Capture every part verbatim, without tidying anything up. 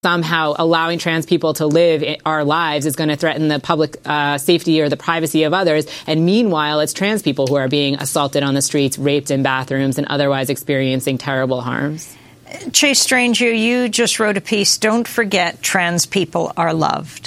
somehow allowing trans people to live our lives is going to threaten the public uh, safety or the privacy of others. And meanwhile, it's trans people who are being assaulted on the streets, raped in bathrooms, and otherwise experiencing terrible harms. Chase Stranger, you just wrote a piece, Don't Forget Trans People Are Loved.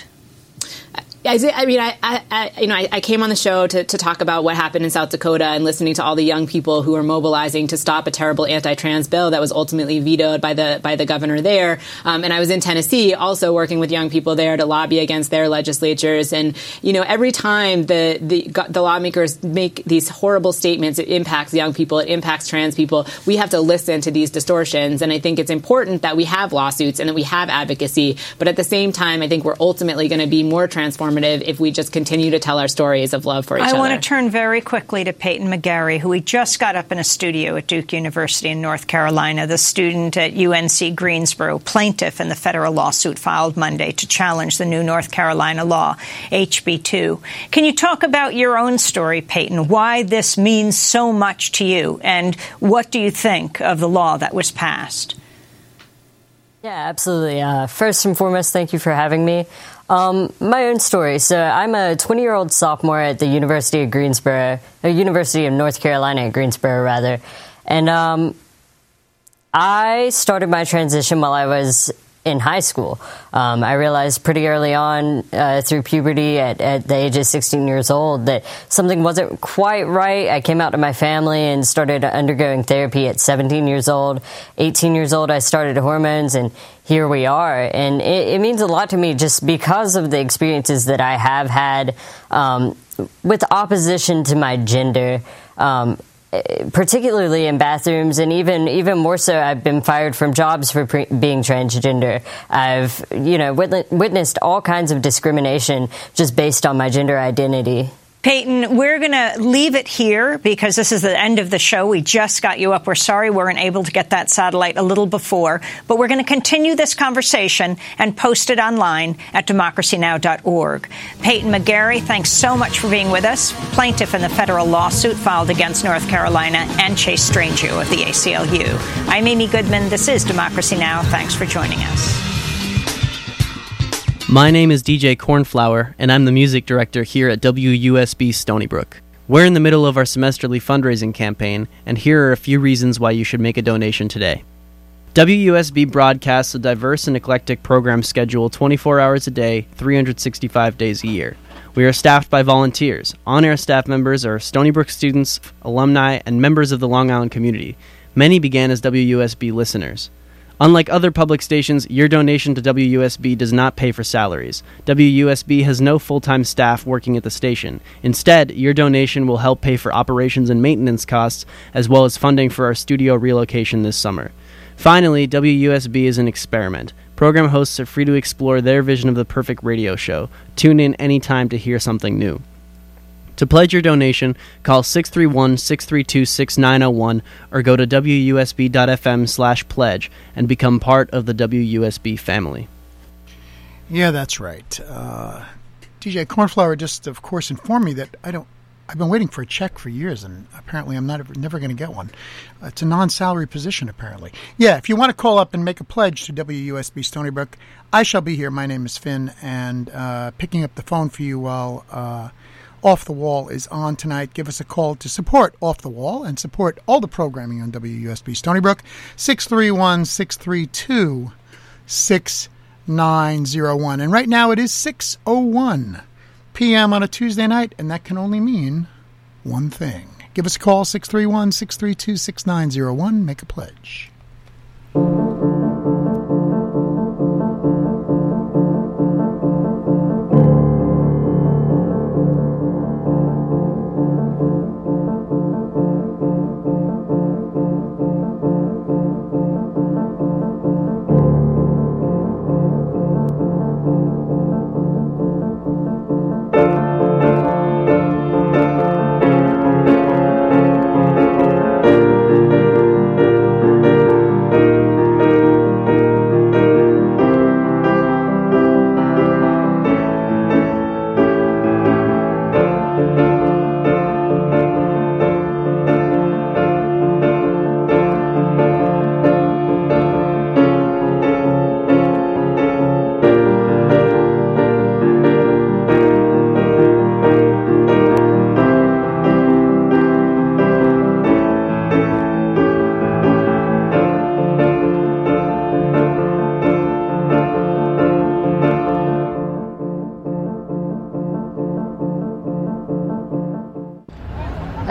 I mean, I, I, you know, I, I came on the show to, to talk about what happened in South Dakota and listening to all the young people who were mobilizing to stop a terrible anti-trans bill that was ultimately vetoed by the by the governor there. Um, and I was in Tennessee, also working with young people there to lobby against their legislatures. And you know, every time the the, the lawmakers make these horrible statements, it impacts young people, it impacts trans people. We have to listen to these distortions. And I think it's important that we have lawsuits and that we have advocacy. But at the same time, I think we're ultimately going to be more transformative if we just continue to tell our stories of love for each I other. I want to turn very quickly to Peyton McGarry, who we just got up in a studio at Duke University in North Carolina, the student at U N C Greensboro, plaintiff in the federal lawsuit filed Monday to challenge the new North Carolina law, H B two. Can you talk about your own story, Peyton, why this means so much to you, and what do you think of the law that was passed? Yeah, absolutely. Uh, first and foremost, thank you for having me. Um, my own story. So I'm a twenty-year-old sophomore at the University of Greensboro, the University of North Carolina at Greensboro, rather. And um, I started my transition while I was in high school. Um, I realized pretty early on uh, through puberty at, at the age of sixteen years old that something wasn't quite right. I came out to my family and started undergoing therapy at seventeen years old. eighteen years old, I started hormones, and here we are. And it, it means a lot to me just because of the experiences that I have had um, with opposition to my gender, um, particularly in bathrooms, and even even more so, I've been fired from jobs for pre- being transgender. I've, you know, wit- witnessed all kinds of discrimination just based on my gender identity. Peyton, we're going to leave it here because this is the end of the show. We just got you up. We're sorry we weren't able to get that satellite a little before, but we're going to continue this conversation and post it online at democracy now dot org. Peyton McGarry, thanks so much for being with us, plaintiff in the federal lawsuit filed against North Carolina, and Chase Stranger of the A C L U. I'm Amy Goodman. This is Democracy Now! Thanks for joining us. My name is D J Cornflower, and I'm the music director here at W U S B Stony Brook. We're in the middle of our semesterly fundraising campaign, and here are a few reasons why you should make a donation today. W U S B broadcasts a diverse and eclectic program schedule twenty-four hours a day, three hundred sixty-five days a year. We are staffed by volunteers. On-air staff members are Stony Brook students, alumni, and members of the Long Island community. Many began as W U S B listeners. Unlike other public stations, your donation to W U S B does not pay for salaries. W U S B has no full-time staff working at the station. Instead, your donation will help pay for operations and maintenance costs, as well as funding for our studio relocation this summer. Finally, W U S B is an experiment. Program hosts are free to explore their vision of the perfect radio show. Tune in anytime to hear something new. To pledge your donation, call six three one, six three two, six nine zero one or go to W U S B dot F M slash pledge and become part of the W U S B family. Yeah, that's right. Uh, D J Cornflower just, of course, informed me that I don't. I've been waiting for a check for years, and apparently I'm not ever, never going to get one. Uh, it's a non-salary position, apparently. Yeah, if you want to call up and make a pledge to W U S B Stony Brook, I shall be here. My name is Finn, and uh, picking up the phone for you while uh, Off the Wall is on tonight. Give us a call to support Off the Wall and support all the programming on W U S B Stony Brook. six three one, six three two, six nine zero one. And right now it is six oh one p.m. on a Tuesday night, and that can only mean one thing. Give us a call, six three one, six three two, six nine zero one. Make a pledge.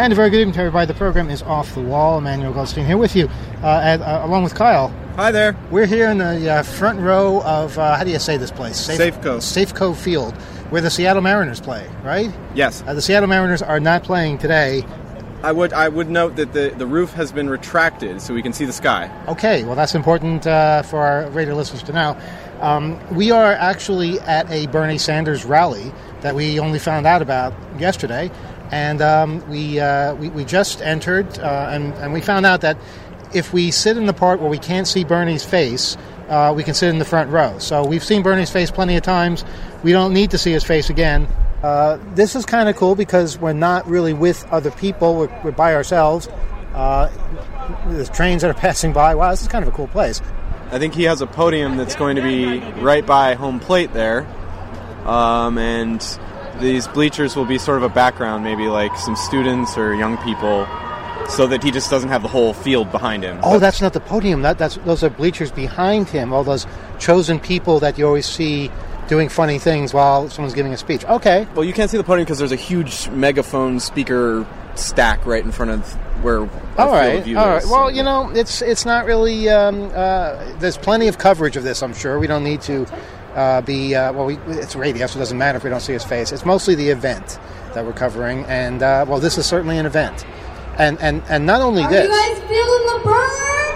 And a very good evening to everybody. The program is Off the Wall. Emmanuel Goldstein here with you, uh, at, uh, along with Kyle. Hi there. We're here in the uh, front row of, uh, how do you say this place? Safe- Safeco. Safeco Field, where the Seattle Mariners play, right? Yes. Uh, the Seattle Mariners are not playing today. I would I would note that the, the roof has been retracted so we can see the sky. Okay, well, that's important uh, for our radio listeners to know. Um, we are actually at a Bernie Sanders rally that we only found out about yesterday. And um, we, uh, we we just entered, uh, and, and we found out that if we sit in the part where we can't see Bernie's face, uh, we can sit in the front row. So we've seen Bernie's face plenty of times. We don't need to see his face again. Uh, this is kind of cool because we're not really with other people. We're, we're by ourselves. Uh, there's trains that are passing by. Wow, this is kind of a cool place. I think he has a podium that's going to be right by home plate there. Um, and these bleachers will be sort of a background, maybe like some students or young people, so that he just doesn't have the whole field behind him. Oh, that's not the podium. That that's those are bleachers behind him. All those chosen people that you always see doing funny things while someone's giving a speech. Okay. Well, you can't see the podium because there's a huge megaphone speaker stack right in front of where all our right, field of view all right. is. Well, you know, it's it's not really. Um, uh, there's plenty of coverage of this. I'm sure we don't need to uh, be. Uh, well, we, it's radio, so it doesn't matter if we don't see his face. It's mostly the event that we're covering, and uh, well, this is certainly an event, and and and not only Are this. Are you guys feeling the burn?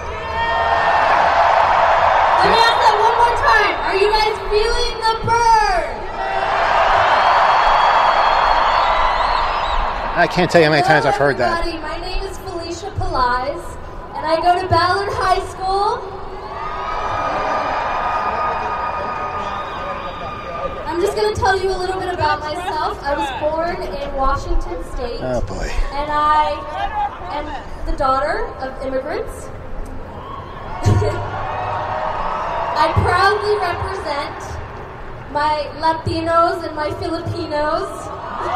Let me ask that one more time. Are you guys feeling the burn? I can't tell you how many Hello, times I've heard everybody. that. My name is Felicia Peliz, and I go to Ballard High School. I'm just going to tell you a little bit about myself. I was born in Washington State. Oh, boy. And I am the daughter of immigrants. I proudly represent my Latinos and my Filipinos.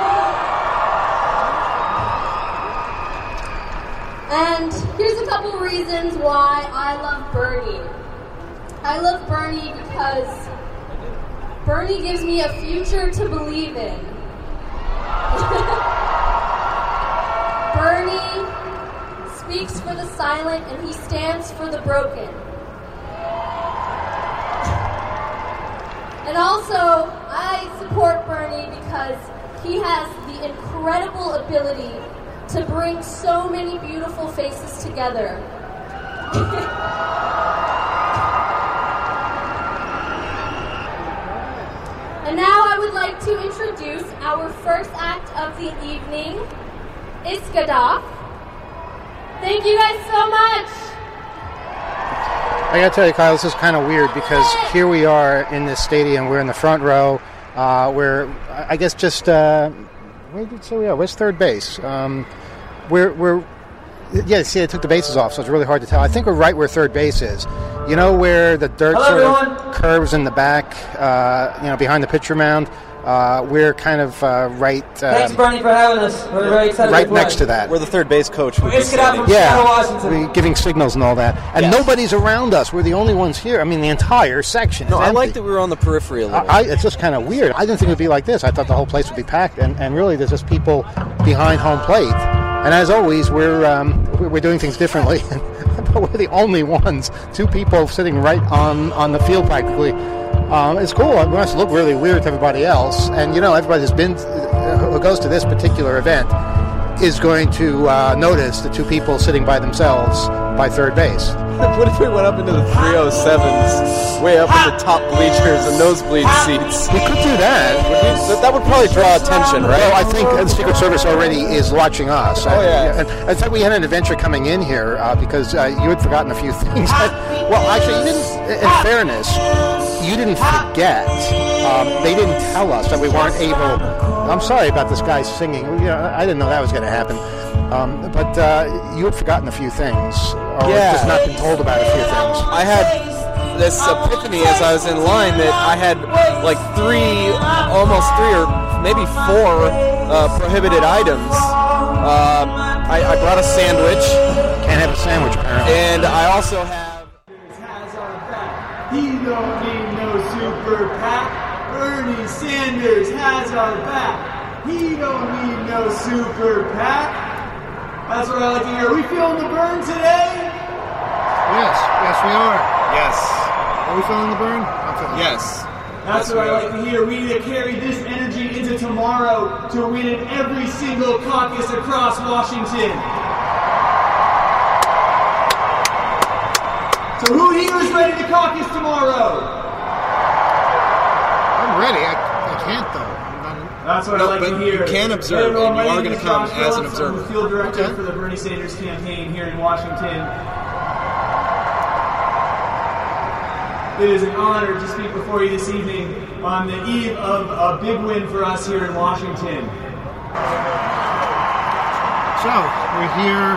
And here's a couple reasons why I love Bernie. I love Bernie because Bernie gives me a future to believe in. Bernie speaks for the silent and he stands for the broken. And also, I support Bernie because he has the incredible ability to bring so many beautiful faces together. And now I would like to introduce our first act of the evening, Iskadaf. Thank you guys so much. I gotta tell you, Kyle, this is kind of weird because here we are in this stadium. We're in the front row. Uh, we're, I guess, just uh, where did you say we are? Where's third base? Um, we're, we're, yeah. See, they took the bases off, so it's really hard to tell. I think we're right where third base is. You know where the dirt Hello, sort everyone. of curves in the back, uh, you know, behind the pitcher mound. Uh, we're kind of uh, right. Uh, Thanks, Bernie, for having us. We're very excited. right to play. next to that. Where the third base coach would be It's get out standing. from Seattle, Yeah, Washington. we giving signals and all that, and Yes. nobody's around us. We're the only ones here. I mean, the entire section is No, I empty. like that we were on the periphery a little. I, I, it's just kind of weird. I didn't think it would be like this. I thought the whole place would be packed, and, and really there's just people behind home plate. And as always, we're um, we're we're doing things differently. But we're the only ones. Two people sitting right on, on the field practically. Um, it's cool. It must look really weird to everybody else. And, you know, everybody who's been, who goes to this particular event is going to uh, notice the two people sitting by themselves by third base. What if we went up into the three oh sevens, way up in the top bleachers and nosebleed seats? We could do that. That, that would probably draw attention, right? Well, I think the Secret Service already is watching us. Oh, yeah. And in fact, we had an adventure coming in here uh, because uh, you had forgotten a few things. Well, actually, you didn't. In fairness, you didn't forget. Um, they didn't tell us that we weren't able. I'm sorry about this guy singing. You know, I didn't know that was going to happen. Um, but uh, you had forgotten a few things, or Yeah. just not been told about a few things. I had this epiphany as I was in line that I had like three, almost three or maybe four uh, prohibited items. Uh, I, I brought a sandwich. Can't have a sandwich, apparently. And I also have... He don't need no super PAC. Bernie Sanders has our back. He don't need no super PAC. That's what I like to hear. Are we feeling the burn today? Yes, yes we are. Yes. Are we feeling the burn? I'm feeling Yes. That's Yes, what we I are. like to hear. We need to carry this energy into tomorrow to win in every single caucus across Washington. So who here is ready to caucus tomorrow? I'm ready. I, I can't, though. I'm not, That's what No, I like but to hear. you can observe, Hey, everyone, and you my are name gonna is come Josh as an Phillips. I'm the observer. field director Okay. for the Bernie Sanders campaign here in Washington. It is an honor to speak before you this evening on the eve of a big win for us here in Washington. So, we're here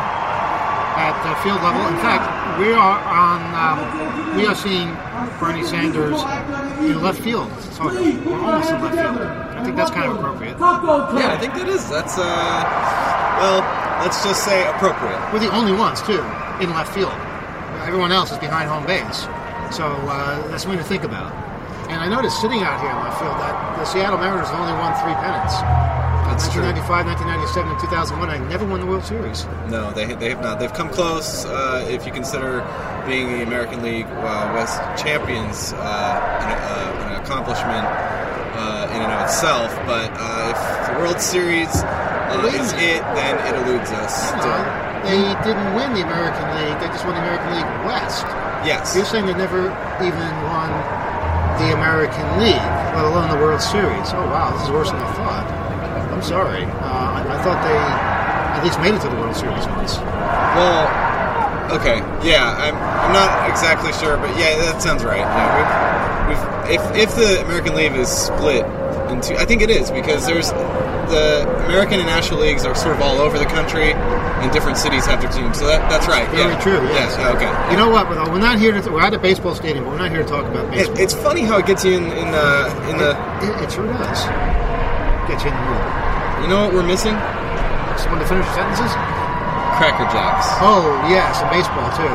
at the field level. In fact, we are on, um, we are seeing Bernie Sanders in left field. So, we're almost in left field. I think that's kind of appropriate. Yeah, I think that is. That's, uh, well, let's just say appropriate. We're the only ones, too, in left field. Everyone else is behind home base. So, uh, that's something to think about. And I noticed sitting out here in left field that the Seattle Mariners have only won three pennants. That's true. nineteen ninety-five, nineteen ninety-seven, and two thousand one, I never won the World Series. No, they they have not. They've come close. Uh, if you consider being the American League uh, West champions, uh, an, uh, an accomplishment uh, in and of itself. But uh, if the World Series uh, is it, then it eludes us. No, they didn't win the American League. They just won the American League West. Yes. You're saying they never even won the American League, let alone the World Series. Oh, wow, this is worse than I thought. I'm sorry. Uh, I, I thought they at least made it to the World Series once. Well, okay, yeah, I'm I'm not exactly sure, but yeah, that sounds right. Yeah, we've, we've if if the American League is split into, I think it is, because there's the American and National Leagues are sort of all over the country, and different cities have their teams. So that that's right. Very yeah. true. Yes. Yeah, okay. You know what? Though we're not here to. We're at a baseball stadium, but we're not here to talk about It, baseball. it's funny how it gets you in in the in the. It, it, it sure does. Get you in the mood. You know what we're missing? Someone to finish your sentences? Cracker Jacks. Oh, yes, and baseball, too.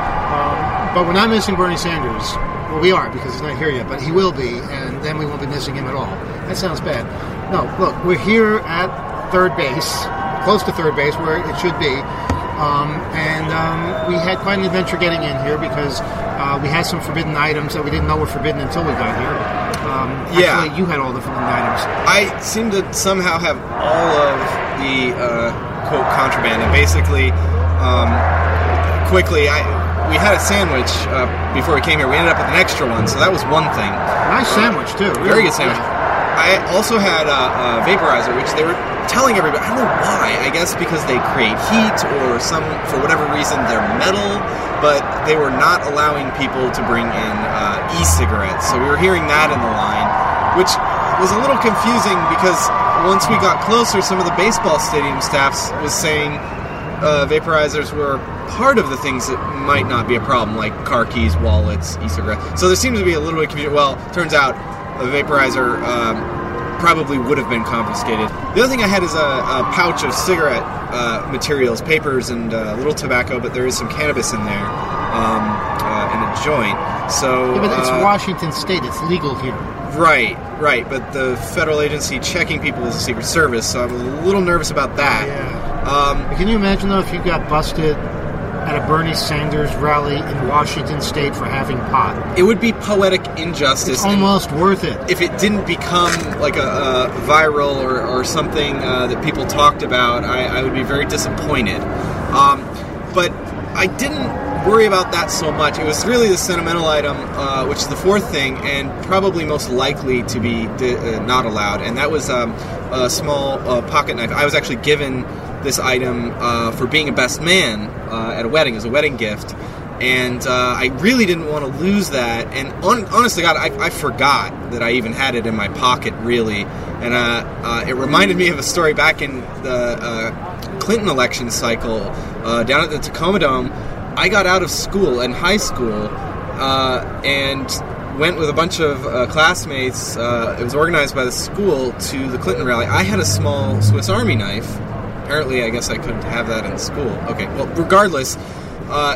Um, but we're not missing Bernie Sanders. Well, we are, because he's not here yet, but he will be, and then we won't be missing him at all. That sounds bad. No, look, we're here at third base, close to third base, where it should be. Um, and um, we had quite an adventure getting in here because uh, we had some forbidden items that we didn't know were forbidden until we got here. Um, Yeah. Actually, you had all the forbidden items. I seem to somehow have all of the uh, quote contraband, and basically, um, quickly, I we had a sandwich uh, before we came here. We ended up with an extra one, so that was one thing. Nice sandwich, too. Very Really good sandwich. I also had a, a vaporizer, which they were telling everybody. I don't know why. I guess because they create heat, or some for whatever reason they're metal. But they were not allowing people to bring in uh, e-cigarettes, so we were hearing that in the line, which was a little confusing because once we got closer, some of the baseball stadium staffs was saying uh, vaporizers were part of the things that might not be a problem, like car keys, wallets, e-cigarettes. So there seems to be a little bit of confusion. Well, turns out a vaporizer um, probably would have been confiscated. The other thing I had is a, a pouch of cigarette uh, materials, papers, and uh, a little tobacco, but there is some cannabis in there um, uh, in a joint. So, Yeah, but it's uh, Washington State. It's legal here. Right, right, but the federal agency checking people is a Secret Service, so I'm a little nervous about that. Yeah. Um, Can you imagine, though, if you got busted at a Bernie Sanders rally in Washington State for having pot? it would be poetic injustice. It's almost worth it. If it didn't become like a, a viral or, or something uh, that people talked about, I, I would be very disappointed. Um, but I didn't worry about that so much. It was really the sentimental item, uh, which is the fourth thing, and probably most likely to be di- uh, not allowed, and that was um, a small uh, pocket knife. I was actually given this item uh, for being a best man uh, at a wedding as a wedding gift, and uh, I really didn't want to lose that. And on, honest to God, I, I forgot that I even had it in my pocket, really. And uh, uh, it reminded me of a story back in the uh, Clinton election cycle uh, down at the Tacoma Dome. I got out of school, in high school, uh, and went with a bunch of uh, classmates. Uh, it was organized by the school to the Clinton rally. I had a small Swiss Army knife. Apparently, I guess I couldn't have that in school. Okay, well, regardless, uh,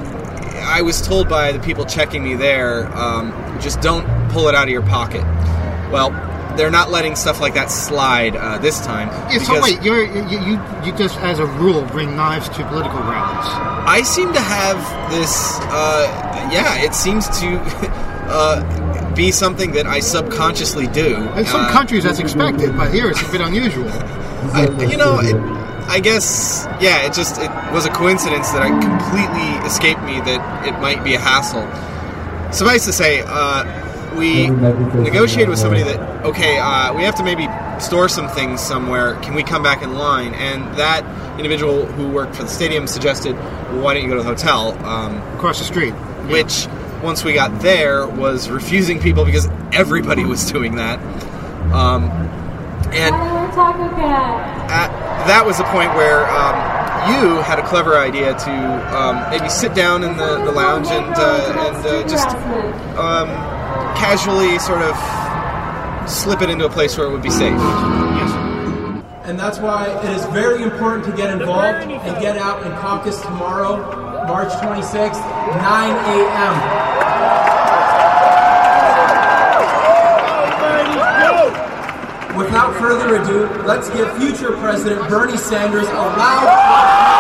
I was told by the people checking me there, um, just don't pull it out of your pocket. Well, they're not letting stuff like that slide uh, this time. Yeah, so wait, you're, you, you you just, as a rule, bring knives to political rallies. I seem to have this, uh, yeah, it seems to uh, be something that I subconsciously do. In some uh, countries that's expected, but here it's a bit unusual. I, you know, it, I guess, yeah, it just it was a coincidence that it completely escaped me that it might be a hassle. Suffice to say, uh, we negotiated with somebody that, okay, uh, we have to maybe store some things somewhere. Can we come back in line? And that individual who worked for the stadium suggested, well, why don't you go to the hotel? Um, Across the street. Which, once we got there, was refusing people because everybody was doing that. Um, and at, that was the point where um, you had a clever idea to um, maybe sit down in the, the lounge and, uh, and uh, just... Um, casually sort of slip it into a place where it would be safe. Yes. And that's why it is very important to get involved and get out and caucus tomorrow, March twenty-sixth, nine a.m. Without further ado, let's give future President Bernie Sanders a loud clap.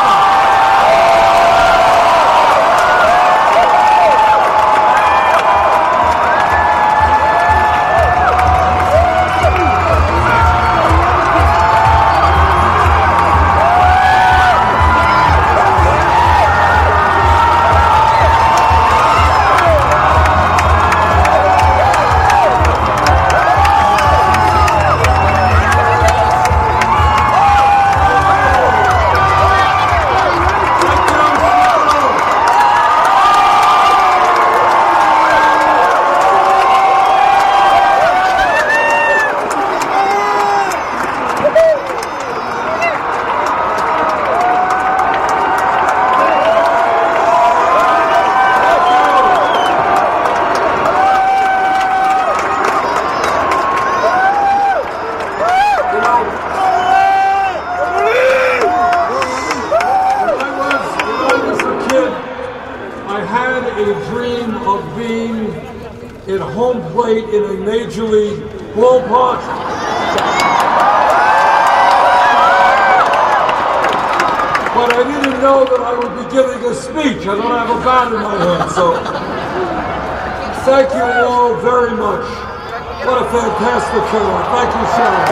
Thank you all very much. What a fantastic show. Thank you, Sharon.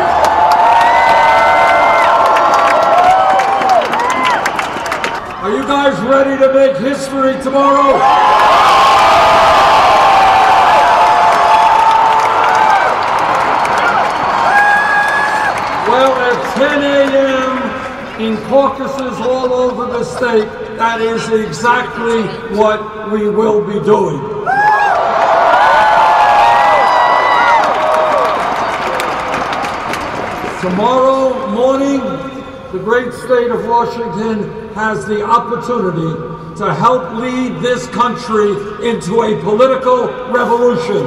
Are you guys ready to make history tomorrow? Well, at ten a.m. in caucuses all over the state, that is exactly what we will be doing. Tomorrow morning, the great state of Washington has the opportunity to help lead this country into a political revolution.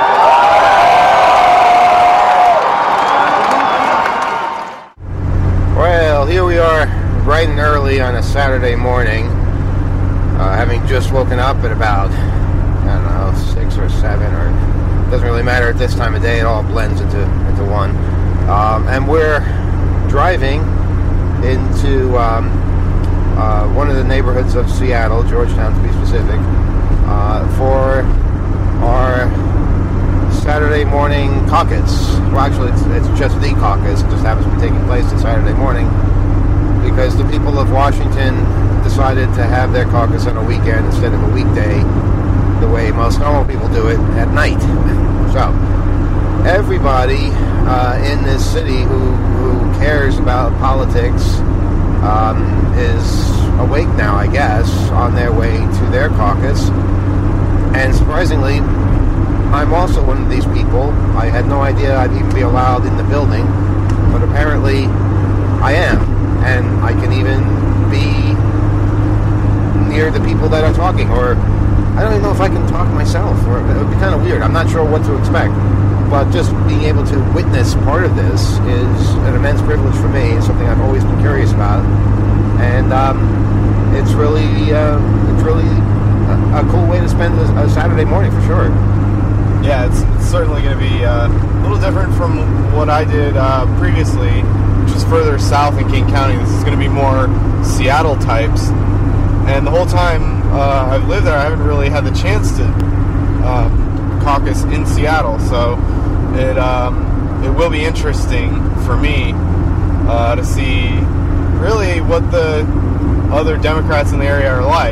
Well, here we are bright and early on a Saturday morning, uh, having just woken up at about, I don't know, six or seven, or it doesn't really matter at this time of day, it all blends into, into one. Um, and we're driving into um, uh, one of the neighborhoods of Seattle, Georgetown to be specific, uh, for our Saturday morning caucus. Well, actually, it's, it's just the caucus. It just happens to be taking place on Saturday morning because the people of Washington decided to have their caucus on a weekend instead of a weekday, the way most normal people do it at night. So, everybody uh, in this city who, who cares about politics um, is awake now, I guess, on their way to their caucus. And surprisingly, I'm also one of these people. I had no idea I'd even be allowed in the building, but apparently I am. And I can even be near the people that are talking, or I don't even know if I can talk myself, or it would be kind of weird. I'm not sure what to expect. But just being able to witness part of this is an immense privilege for me. It's something I've always been curious about, and um, it's really, uh, it's really a, a cool way to spend a, a Saturday morning for sure. Yeah, it's, it's certainly going to be uh, a little different from what I did uh, previously, which was further south in King County. This is going to be more Seattle types. And the whole time uh, I've lived there, I haven't really had the chance to uh, caucus in Seattle. So it um, it will be interesting for me uh, to see really what the other Democrats in the area are like,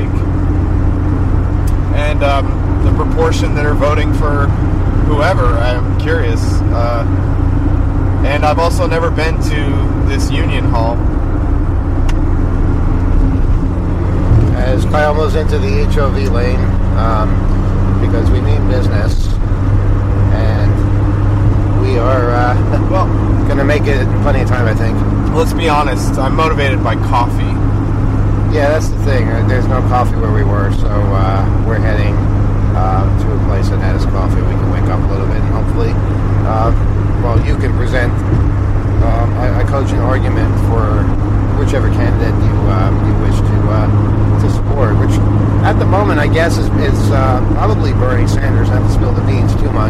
and um, the proportion that are voting for whoever. I'm curious. Uh, and I've also never been to this Union Hall. As Kyle moves into the H O V lane, um, because we mean business, and we are uh, well going to make it in plenty of time, I think. Let's be honest, I'm motivated by coffee. Yeah, that's the thing. There's no coffee where we were, so uh, we're heading uh, to a place that has coffee. We can wake up a little bit, and hopefully, uh, well, you can present um, a, a cogent argument for whichever candidate you uh, you wish to uh, to support. Which, at the moment, I guess is, is uh, probably Bernie Sanders. Not to spill the beans too much,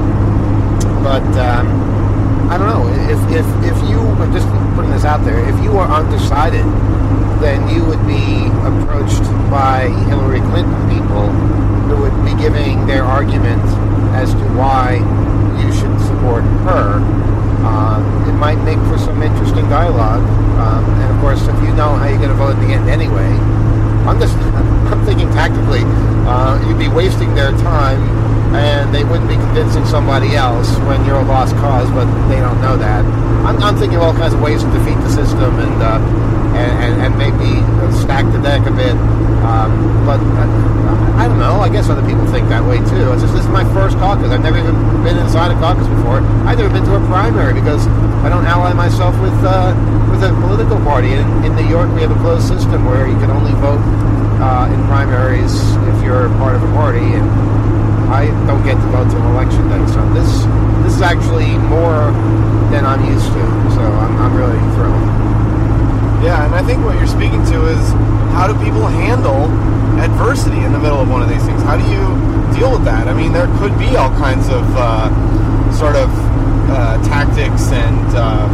but. Um, I don't know, if, if if you, I'm just putting this out there, if you are undecided, then you would be approached by Hillary Clinton people who would be giving their argument as to why you should support her. Um, it might make for some interesting dialogue. Um, and of course, if you know how you're going to vote in the end anyway, I'm just, I'm thinking tactically, uh, you'd be wasting their time, and they wouldn't be convincing somebody else when you're a lost cause, but they don't know that. I'm, I'm thinking of all kinds of ways to defeat the system and uh, and, and, and maybe stack the deck a bit. Um, but I, I don't know. I guess other people think that way too. It's just, this is my first caucus. I've never even been inside a caucus before. I've never been to a primary because I don't ally myself with uh, with a political party. In, in New York, we have a closed system where you can only vote uh, in primaries if you're part of a party, and I don't get to vote till election day, so this this is actually more than I'm used to. So I'm, I'm really thrilled. Yeah, and I think what you're speaking to is how do people handle adversity in the middle of one of these things? How do you deal with that? I mean, there could be all kinds of uh, sort of uh, tactics and uh,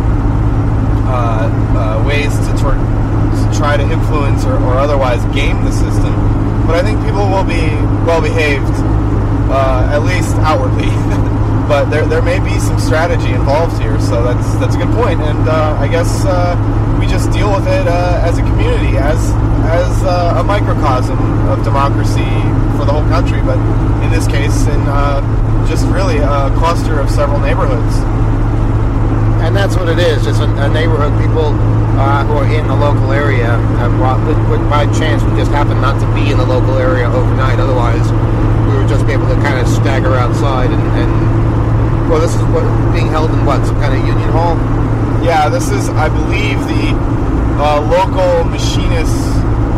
uh, uh, ways to, tor- to try to influence or, or otherwise game the system, but I think people will be well behaved. Uh, at least outwardly, but there there may be some strategy involved here, so that's that's a good point. And uh, I guess uh, we just deal with it uh, as a community, as as uh, a microcosm of democracy for the whole country. But in this case, in uh, just really a cluster of several neighborhoods. And that's what it is. It's a, a neighborhood. People uh, who are in the local area, um, would, would, by chance, would just happen not to be in the local area overnight. Otherwise, we would just be able to kind of stagger outside and, and well, this is what being held in what, some kind of union hall? Yeah, this is, I believe, the uh, local machinists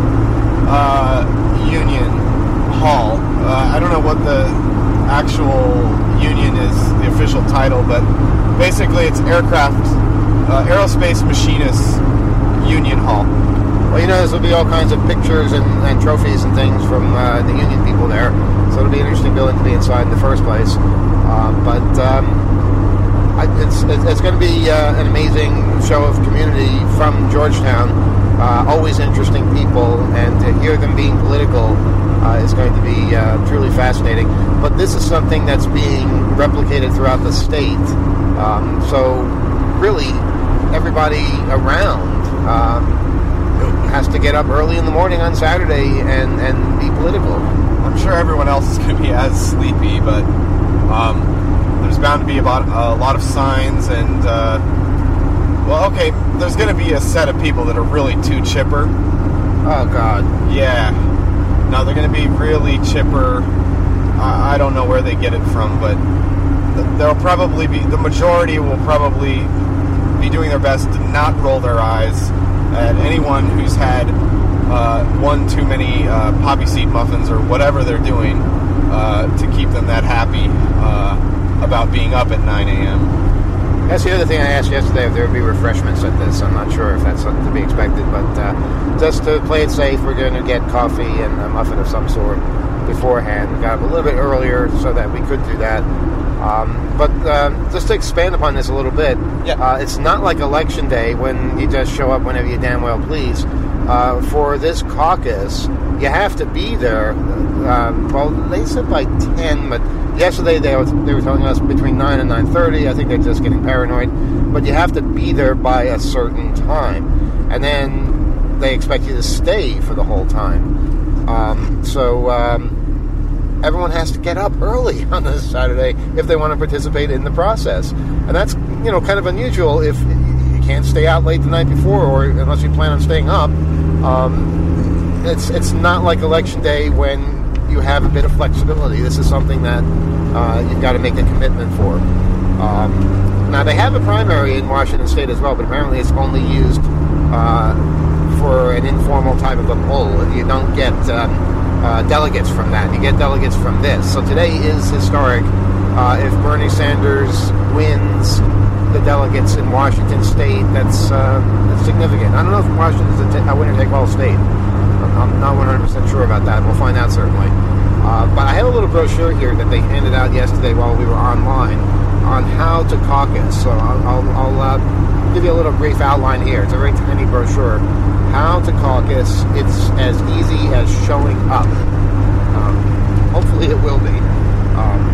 uh, union hall. Uh, I don't know what the actual union is, the official title, but basically it's aircraft, uh, aerospace machinists union hall. Well, you know, there's will be all kinds of pictures and, and trophies and things from uh, the union people there, so it'll be an interesting building to be inside in the first place. Uh, but um, I, it's it's going to be uh, an amazing show of community from Georgetown. Uh, always interesting people, and to hear them being political uh, is going to be uh, truly fascinating. But this is something that's being replicated throughout the state. Um, so really, everybody around Um, has to get up early in the morning on Saturday and, and be political. I'm sure everyone else is going to be as sleepy, but um, there's bound to be about a lot of signs and, uh, well, okay, there's going to be a set of people that are really too chipper. Oh, God. Yeah. No, they're going to be really chipper. I, I don't know where they get it from, but there'll probably be, the majority will probably be doing their best to not roll their eyes at anyone who's had uh, one too many uh, poppy seed muffins or whatever they're doing uh, to keep them that happy uh, about being up at nine a.m. That's the other thing I asked yesterday, if there would be refreshments at this. I'm not sure if that's something to be expected, but uh, just to play it safe, we're going to get coffee and a muffin of some sort beforehand. We got up a little bit earlier so that we could do that. Um, but uh, just to expand upon this a little bit, yeah. uh, it's not like Election Day when you just show up whenever you damn well please. Uh, for this caucus, you have to be there. Uh, well, they said by ten, but yesterday they were, they were telling us between nine and nine thirty. I think they're just getting paranoid. But you have to be there by a certain time. And then they expect you to stay for the whole time. Um, so um, everyone has to get up early on this Saturday if they want to participate in the process. And that's, you know, kind of unusual if you can't stay out late the night before, or unless you plan on staying up. Um, it's it's not like Election Day when you have a bit of flexibility. This is something that uh, you've got to make a commitment for. Um, now, they have a primary in Washington State as well, but apparently it's only used uh, for an informal type of a poll. You don't get um, uh, delegates from that. You get delegates from this. So today is historic. Uh, if Bernie Sanders wins the delegates in Washington State, that's, uh, that's significant. I don't know if Washington is a, t- a winner-take-all state. I'm not one hundred percent sure about that. We'll find out, certainly. Uh, but I have a little brochure here that they handed out yesterday while we were online on how to caucus. So I'll, I'll, I'll uh, give you a little brief outline here. It's a very tiny brochure. How to caucus. It's as easy as showing up. Um, hopefully it will be. Um,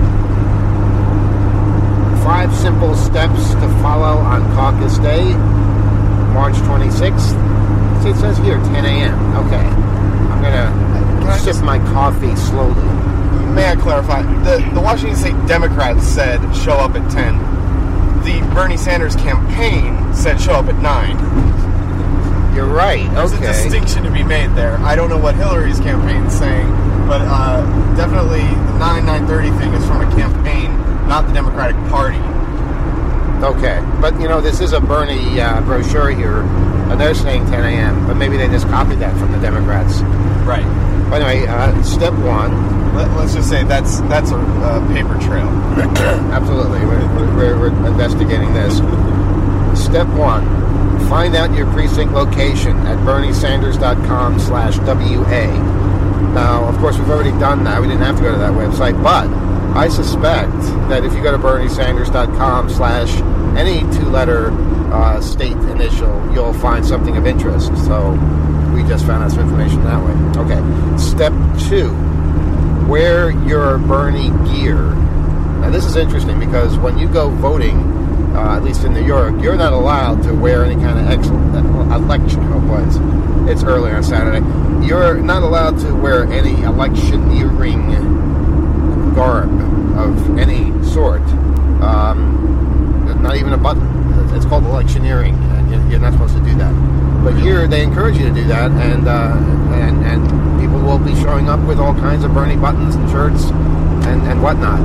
Five simple steps to follow on caucus day, March twenty-sixth. See, it says here, ten a.m. Okay. I'm going to sip my coffee slowly. May I clarify? The, the Washington State Democrats said show up at ten. The Bernie Sanders campaign said show up at nine. You're right. There's okay. a distinction to be made there. I don't know what Hillary's campaign is saying, but uh, definitely the nine, nine thirty thing is from a campaign, not the Democratic Party. Okay. But, you know, this is a Bernie uh, brochure here, and they're saying ten a.m., but maybe they just copied that from the Democrats. Right. But anyway, uh, step one. Let, let's just say that's that's a uh, paper trail. Absolutely. We're, we're, we're investigating this. Step one. Find out your precinct location at bernie sanders dot com slash W A. Now, of course, we've already done that. We didn't have to go to that website, but I suspect that if you go to bernie sanders dot com slash any two-letter uh, state initial, you'll find something of interest. So we just found out some information that way. Okay. Step two. Wear your Bernie gear. Now, this is interesting because when you go voting, uh, at least in New York, you're not allowed to wear any kind of ex- election. Oh, boy, it's early on Saturday. You're not allowed to wear any electioneering garb of any sort. Um, not even a button. It's called electioneering, and you're not supposed to do that. But here, they encourage you to do that, and uh, and and people will be showing up with all kinds of Bernie buttons and shirts and, and whatnot.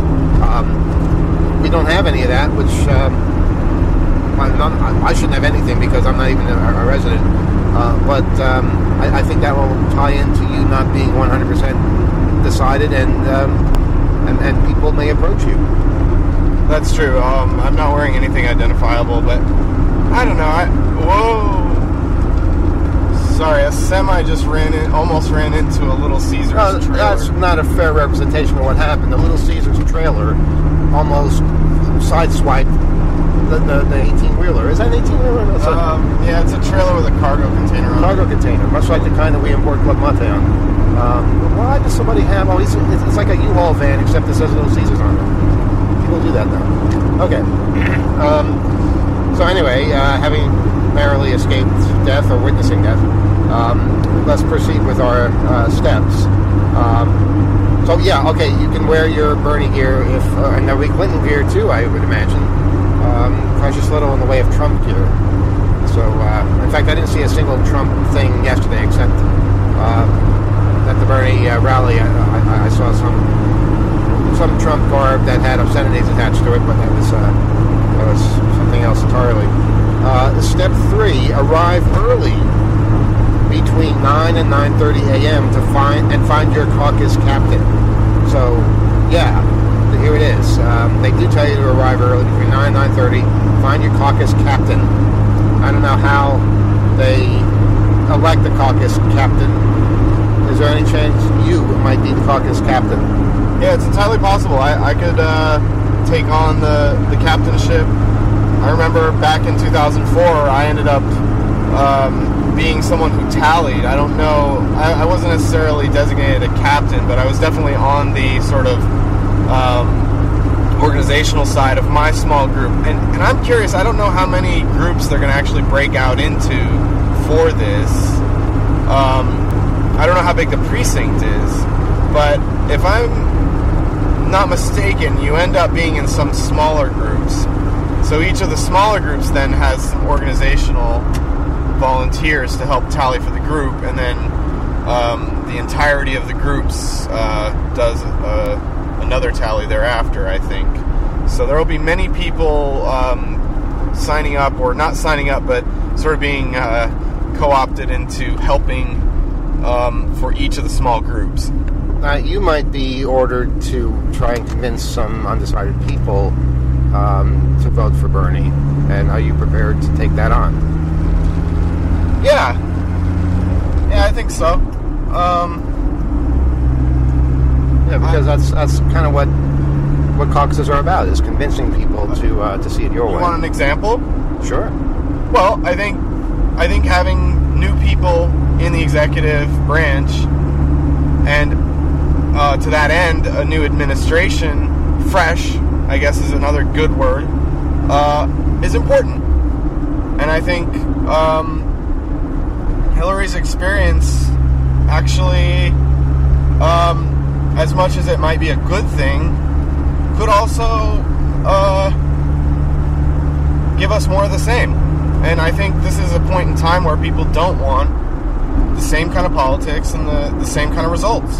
Um, we don't have any of that, which um, I'm not, I shouldn't have anything because I'm not even a, a resident. Uh, but um, I, I think that will tie into you not being one hundred percent decided, and, um, and and people may approach you. That's true. Um, I'm not wearing anything identifiable, but I don't know. I, whoa. Sorry, a semi just ran in, almost ran into a Little Caesars no, trailer. That's not a fair representation of what happened. The Little Caesars trailer almost sideswiped the, the, the eighteen-wheeler. Is that an eighteen-wheeler? Um, yeah, it's a trailer with a cargo container on it. Cargo container, much like the kind that we import Club Mate on. Um, why does somebody have all these? It's, it's like a U-Haul van, except it says Little Caesars on it. People do that now. Okay. Um, so anyway, uh, having narrowly escaped death or witnessing death, um, let's proceed with our uh, steps. Um, so yeah, okay, you can wear your Bernie gear, if uh, and there'll be Clinton gear too, I would imagine. Um, precious little in the way of Trump gear. So, uh, in fact, I didn't see a single Trump thing yesterday, except uh, at the Bernie uh, rally. I, I, I saw some some Trump garb that had obscenities attached to it, but that was uh, that was something else entirely. Uh, step three: arrive early, between nine and nine thirty a.m. to find and find your caucus captain. So, yeah, here it is. Um, they do tell you to arrive early, between nine and nine thirty. Find your caucus captain. I don't know how they elect the caucus captain. Is there any chance you might be the caucus captain? Yeah, it's entirely possible. I, I could uh, take on the, the captainship. I remember back in two thousand four, I ended up um, being someone who tallied. I don't know, I, I wasn't necessarily designated a captain, but I was definitely on the sort of um, organizational side of my small group. And, and I'm curious, I don't know how many groups they're going to actually break out into for this. Um, I don't know how big the precinct is, but if I'm not mistaken, you end up being in some smaller groups. So each of the smaller groups then has some organizational volunteers to help tally for the group, and then um, the entirety of the groups uh, does uh, another tally thereafter, I think. So there will be many people um, signing up, or not signing up, but sort of being uh, co-opted into helping um, for each of the small groups. Uh, you might be ordered to try and convince some undecided people um, to vote for Bernie, and are you prepared to take that on? Yeah, yeah, I think so. Um, yeah, because I, that's that's kind of what what caucuses are about, is convincing people to uh, to see it your you way. You want an example? Sure. Well, I think I think having new people in the executive branch, and uh, to that end, a new administration, fresh, I guess is another good word, uh, is important. And I think um, Hillary's experience actually, um, as much as it might be a good thing, could also uh, give us more of the same. And I think this is a point in time where people don't want the same kind of politics and the, the same kind of results.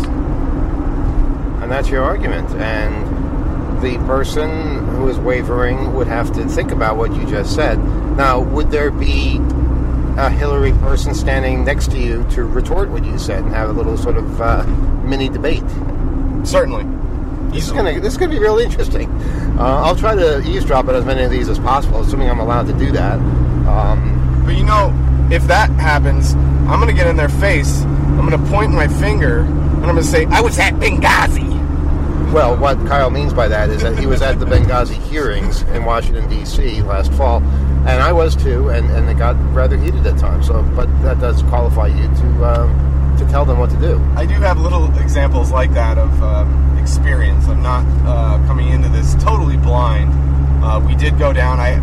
And that's your argument. And the person who is wavering would have to think about what you just said. Now, would there be a Hillary person standing next to you to retort what you said and have a little sort of uh, mini debate? Certainly. This is gonna this is gonna be really interesting. Uh, I'll try to eavesdrop on as many of these as possible, assuming I'm allowed to do that. Um, but you know, if that happens, I'm gonna get in their face. I'm gonna point my finger, and I'm gonna say, "I was at Benghazi." Well, what Kyle means by that is that he was at the Benghazi hearings in Washington, D C last fall, and I was too, and, and it got rather heated at times. So, but that does qualify you to um, to tell them what to do. I do have little examples like that of um, experience. I'm not uh, coming into this totally blind. Uh, we did go down. I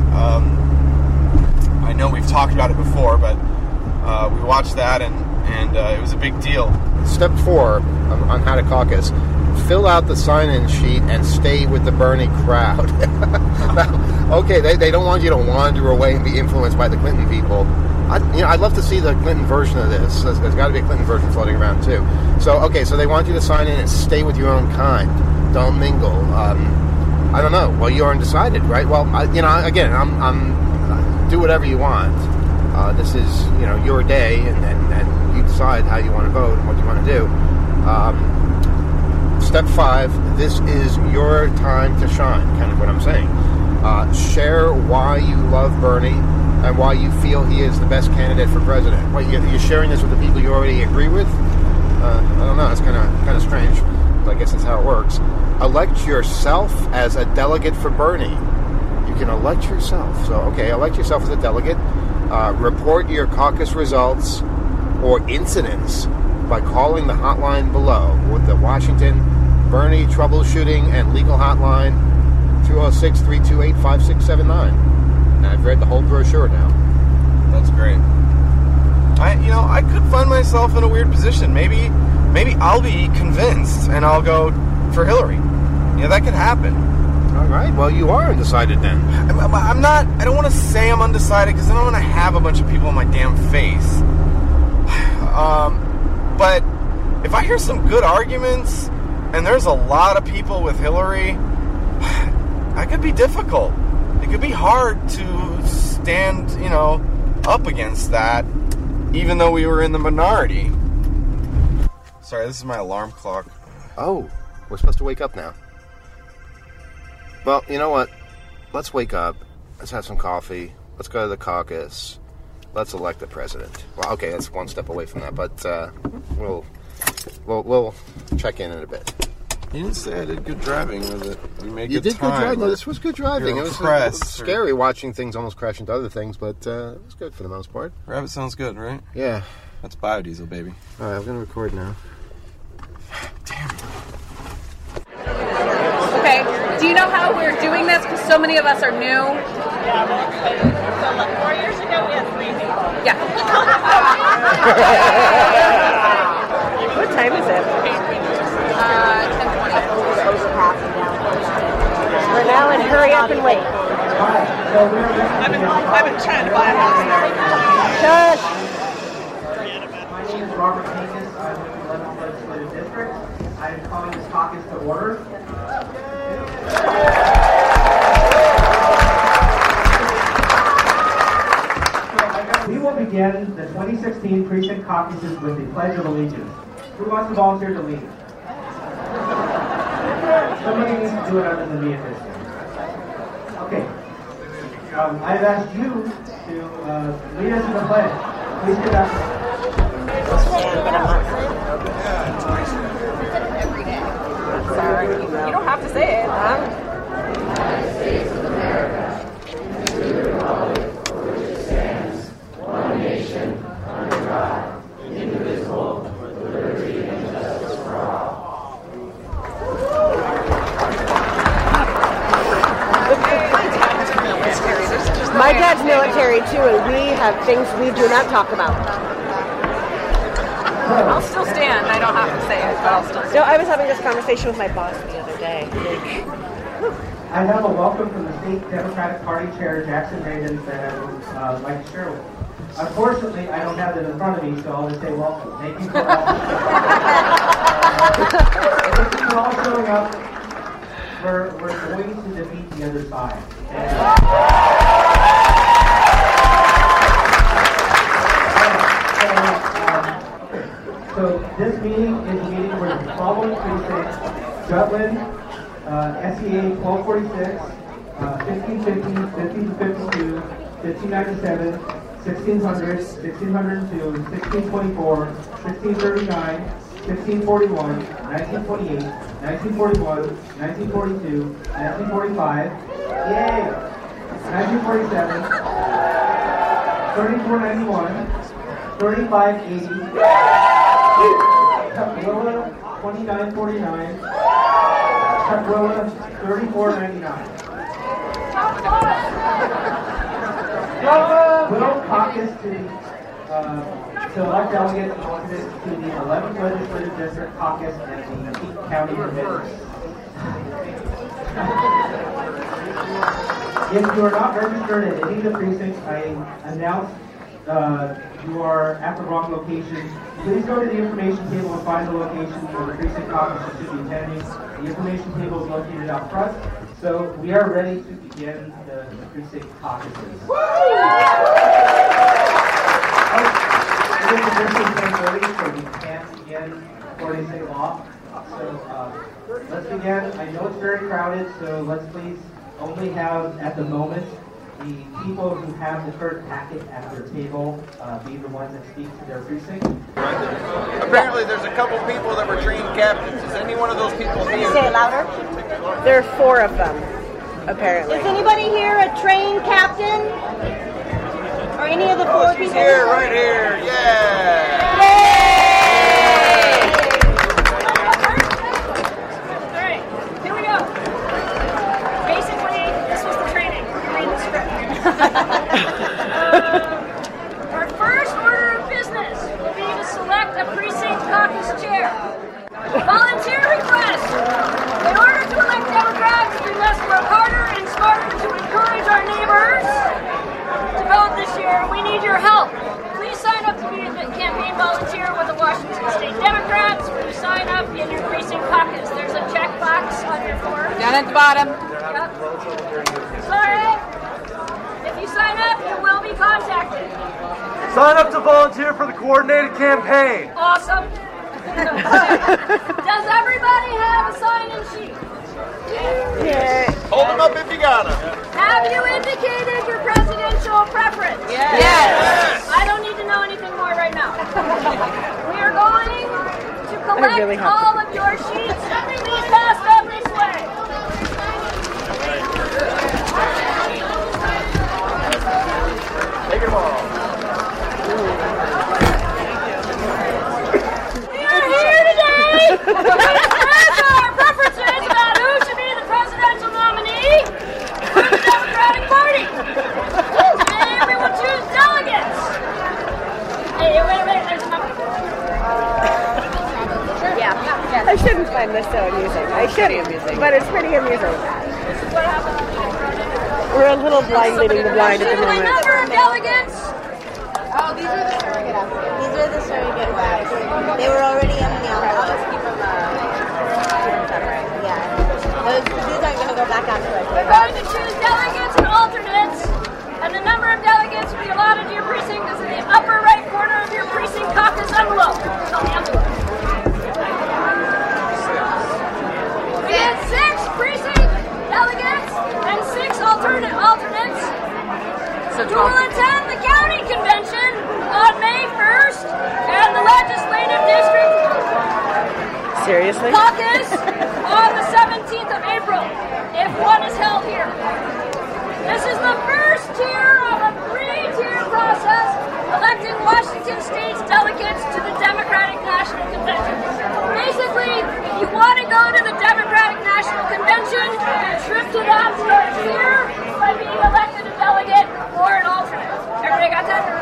um, I know we've talked about it before, but uh, we watched that, and and uh, it was a big deal. Step four on, on how to caucus. Fill out the sign-in sheet and stay with the Bernie crowd. Now, okay, they, they don't want you to wander away and be influenced by the Clinton people. I, you know, I'd love to see the Clinton version of this. There's, there's got to be a Clinton version floating around too. So, okay, so they want you to sign in and stay with your own kind. Don't mingle. Um, I don't know. Well, you're undecided, right? Well, I, you know, again, I'm, I'm do whatever you want. Uh, this is, you know, your day, and, and, and you decide how you want to vote and what you want to do. Um, Step five, this is your time to shine, kind of what I'm saying. Uh, share why you love Bernie and why you feel he is the best candidate for president. What, you're sharing this with the people you already agree with? Uh, I don't know, it's kind of kind of strange, but I guess that's how it works. Elect yourself as a delegate for Bernie. You can elect yourself. So, okay, elect yourself as a delegate. Uh, report your caucus results or incidents by calling the hotline below with the Washington Bernie Troubleshooting and Legal Hotline, two oh six, three two eight, five six seven nine. And I've read the whole brochure now. That's great. I, you know, I could find myself in a weird position. Maybe, maybe I'll be convinced and I'll go for Hillary. Yeah, that could happen. All right. Well, you are undecided then. I'm, I'm not. I don't want to say I'm undecided because then I'm going to have a bunch of people in my damn face. Um. But if I hear some good arguments, and there's a lot of people with Hillary, that could be difficult. It could be hard to stand, you know, up against that, even though we were in the minority. Sorry, this is my alarm clock. Oh, we're supposed to wake up now. Well, you know what? Let's wake up. Let's have some coffee. Let's go to the caucus. Let's elect the president. Well, okay, that's one step away from that, but uh, we'll, we'll we'll check in in a bit. You didn't say I did good driving, was it? You made You good did time. good driving. No, this was good driving. You're It was, impressed, it was scary watching things almost crash into other things, but uh, it was good for the most part. Rabbit sounds good, right? Yeah. That's biodiesel, baby. All right, I'm going to record now. Okay, do you know how we're doing this? Because so many of us are new. Yeah, so like four years ago we had three people. Yeah. What time is it? Uh, ten twenty. Renell, and hurry up and wait. I've been, I've been trying to buy a house there. Shush. My name is Robert Pincus. I'm with the eleventh Legislative District. I'm calling this caucus to order. We will begin the twenty sixteen precinct caucuses with the Pledge of Allegiance. Who wants to volunteer to lead? Somebody needs to do it other than me at this time. Okay. Um, I've asked you to uh, lead us in the pledge. Please get up. every day. Sorry. You don't have to say it. Huh? United States of America, and to the republic for which it stands, one nation, under God, indivisible, with liberty and justice for all. My dad's military too, and we have things we do not talk about. I'll still stand. I don't have to say it, but I'll still stand. No, I was having this conversation with my boss the other day. I have a welcome from the State Democratic Party Chair, Jackson Reagan, that I would uh, like to share with you. Unfortunately, I don't have it in front of me, so I'll just say welcome. Thank you for all. Thank you for all showing up. We're, we're going to defeat the other side. And, So this meeting is a meeting where the following precincts, Jutland, uh, S E A twelve forty-six, uh, fifteen fifty, fifteen fifty-two, fifteen ninety-seven, sixteen hundred, sixteen oh two, sixteen twenty-four, sixteen thirty-nine, sixteen forty-one, nineteen twenty-eight, nineteen forty-one, nineteen forty-two, nineteen forty-five, yay, nineteen forty-seven, thirty-four ninety-one, thirty-five eighty, Tukwila twenty-nine forty-nine, Tukwila thirty-four ninety-nine. Will caucus to the uh, to elect delegates and alternates to the eleventh Legislative District caucus and the Peak County Committee. If you are not registered at any of the precincts, I announce uh, you are at the wrong location. Please go to the information table and find the location for the precinct caucus you should be attending. The information table is located out front. So we are ready to begin the, the precinct caucuses. Oh, it is officially ten thirty, so we can't begin before they say law. So uh, let's begin. I know it's very crowded, so let's please only have, at the moment, the people who have the current packet at their table uh, be the ones that speak to their precinct. Apparently there's a couple people that were trained captains. Is any one of those people here? Say it louder. There are four of them, apparently. Is anybody here a trained captain? Or any of the four oh, she's people? Here, right here, yeah! Yay! Alright, here we go. Basically, this was the training. Read the script. uh, our first order of business will be to select a precinct caucus chair. Volunteer request. In order to elect Democrats, we must work harder and smarter to encourage our neighbors to vote this year. We need your help. Please sign up to be a campaign volunteer with the Washington State Democrats. When you sign up in your precinct caucus, there's a checkbox on your form. Down at the bottom. Yep. Sorry. If you sign up, you will be contacted. Sign up to volunteer for the coordinated campaign. Awesome. Does everybody have a sign-in sheet? Yeah. Hold them up if you got them. Have you indicated your presidential preference? Yes. Yes. I don't need to know anything more right now. We are going to collect really all of your sheets. Please past every sway. Take them all. We are here today to express our preferences about who should be the presidential nominee for the Democratic Party. Today we will choose delegates. Hey, wait a minute, there's something. Yeah. I shouldn't find this so amusing. I shouldn't, but it's pretty amusing. We're a little blind leading the blind at the moment. Number of delegates. Oh, these are the surrogate applicants. These are the surrogate wives. They were already in the envelope. Keep them, uh, yeah. Those, these aren't going to go back onto it. We're going to choose delegates and alternates, and the number of delegates to be allotted to your precinct is in the upper right corner of your precinct caucus envelope. It's on the envelope. We get six precinct delegates and six alternate alternates who will attend the county convention on May first and the legislative district Seriously? caucus on the seventeenth of April, if one is held here. This is the first tier of a three-tier process electing Washington State's delegates to the Democratic National Convention. Basically, if you want to go to the Democratic National Convention, your trip to that starts here by being elected a delegate or an alternate. Everybody got that?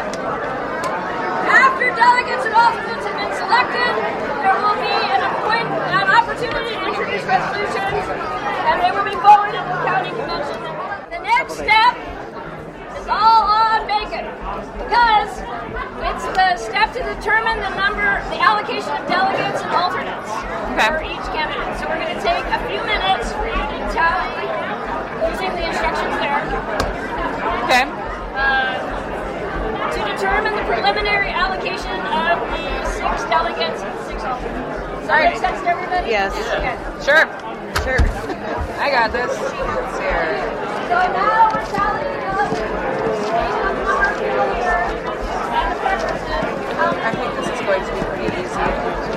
After delegates and alternates have been selected, there will be an, appoint, an opportunity to introduce resolutions, and they will be forwarded to the county convention. The next step is all on bacon, because it's the step to determine the number, the allocation of delegates and alternates okay. for each candidate. So we're going to take a few minutes for you to tally using the instructions there. Okay. Uh, to determine the preliminary allocation of the six delegates and six alternates. Does that make sense to everybody? Yes. Okay. Sure. Sure. I got this. Let's see here. So now we're tallying up based on the number of delegates and the preferences. I think this is going to be pretty easy.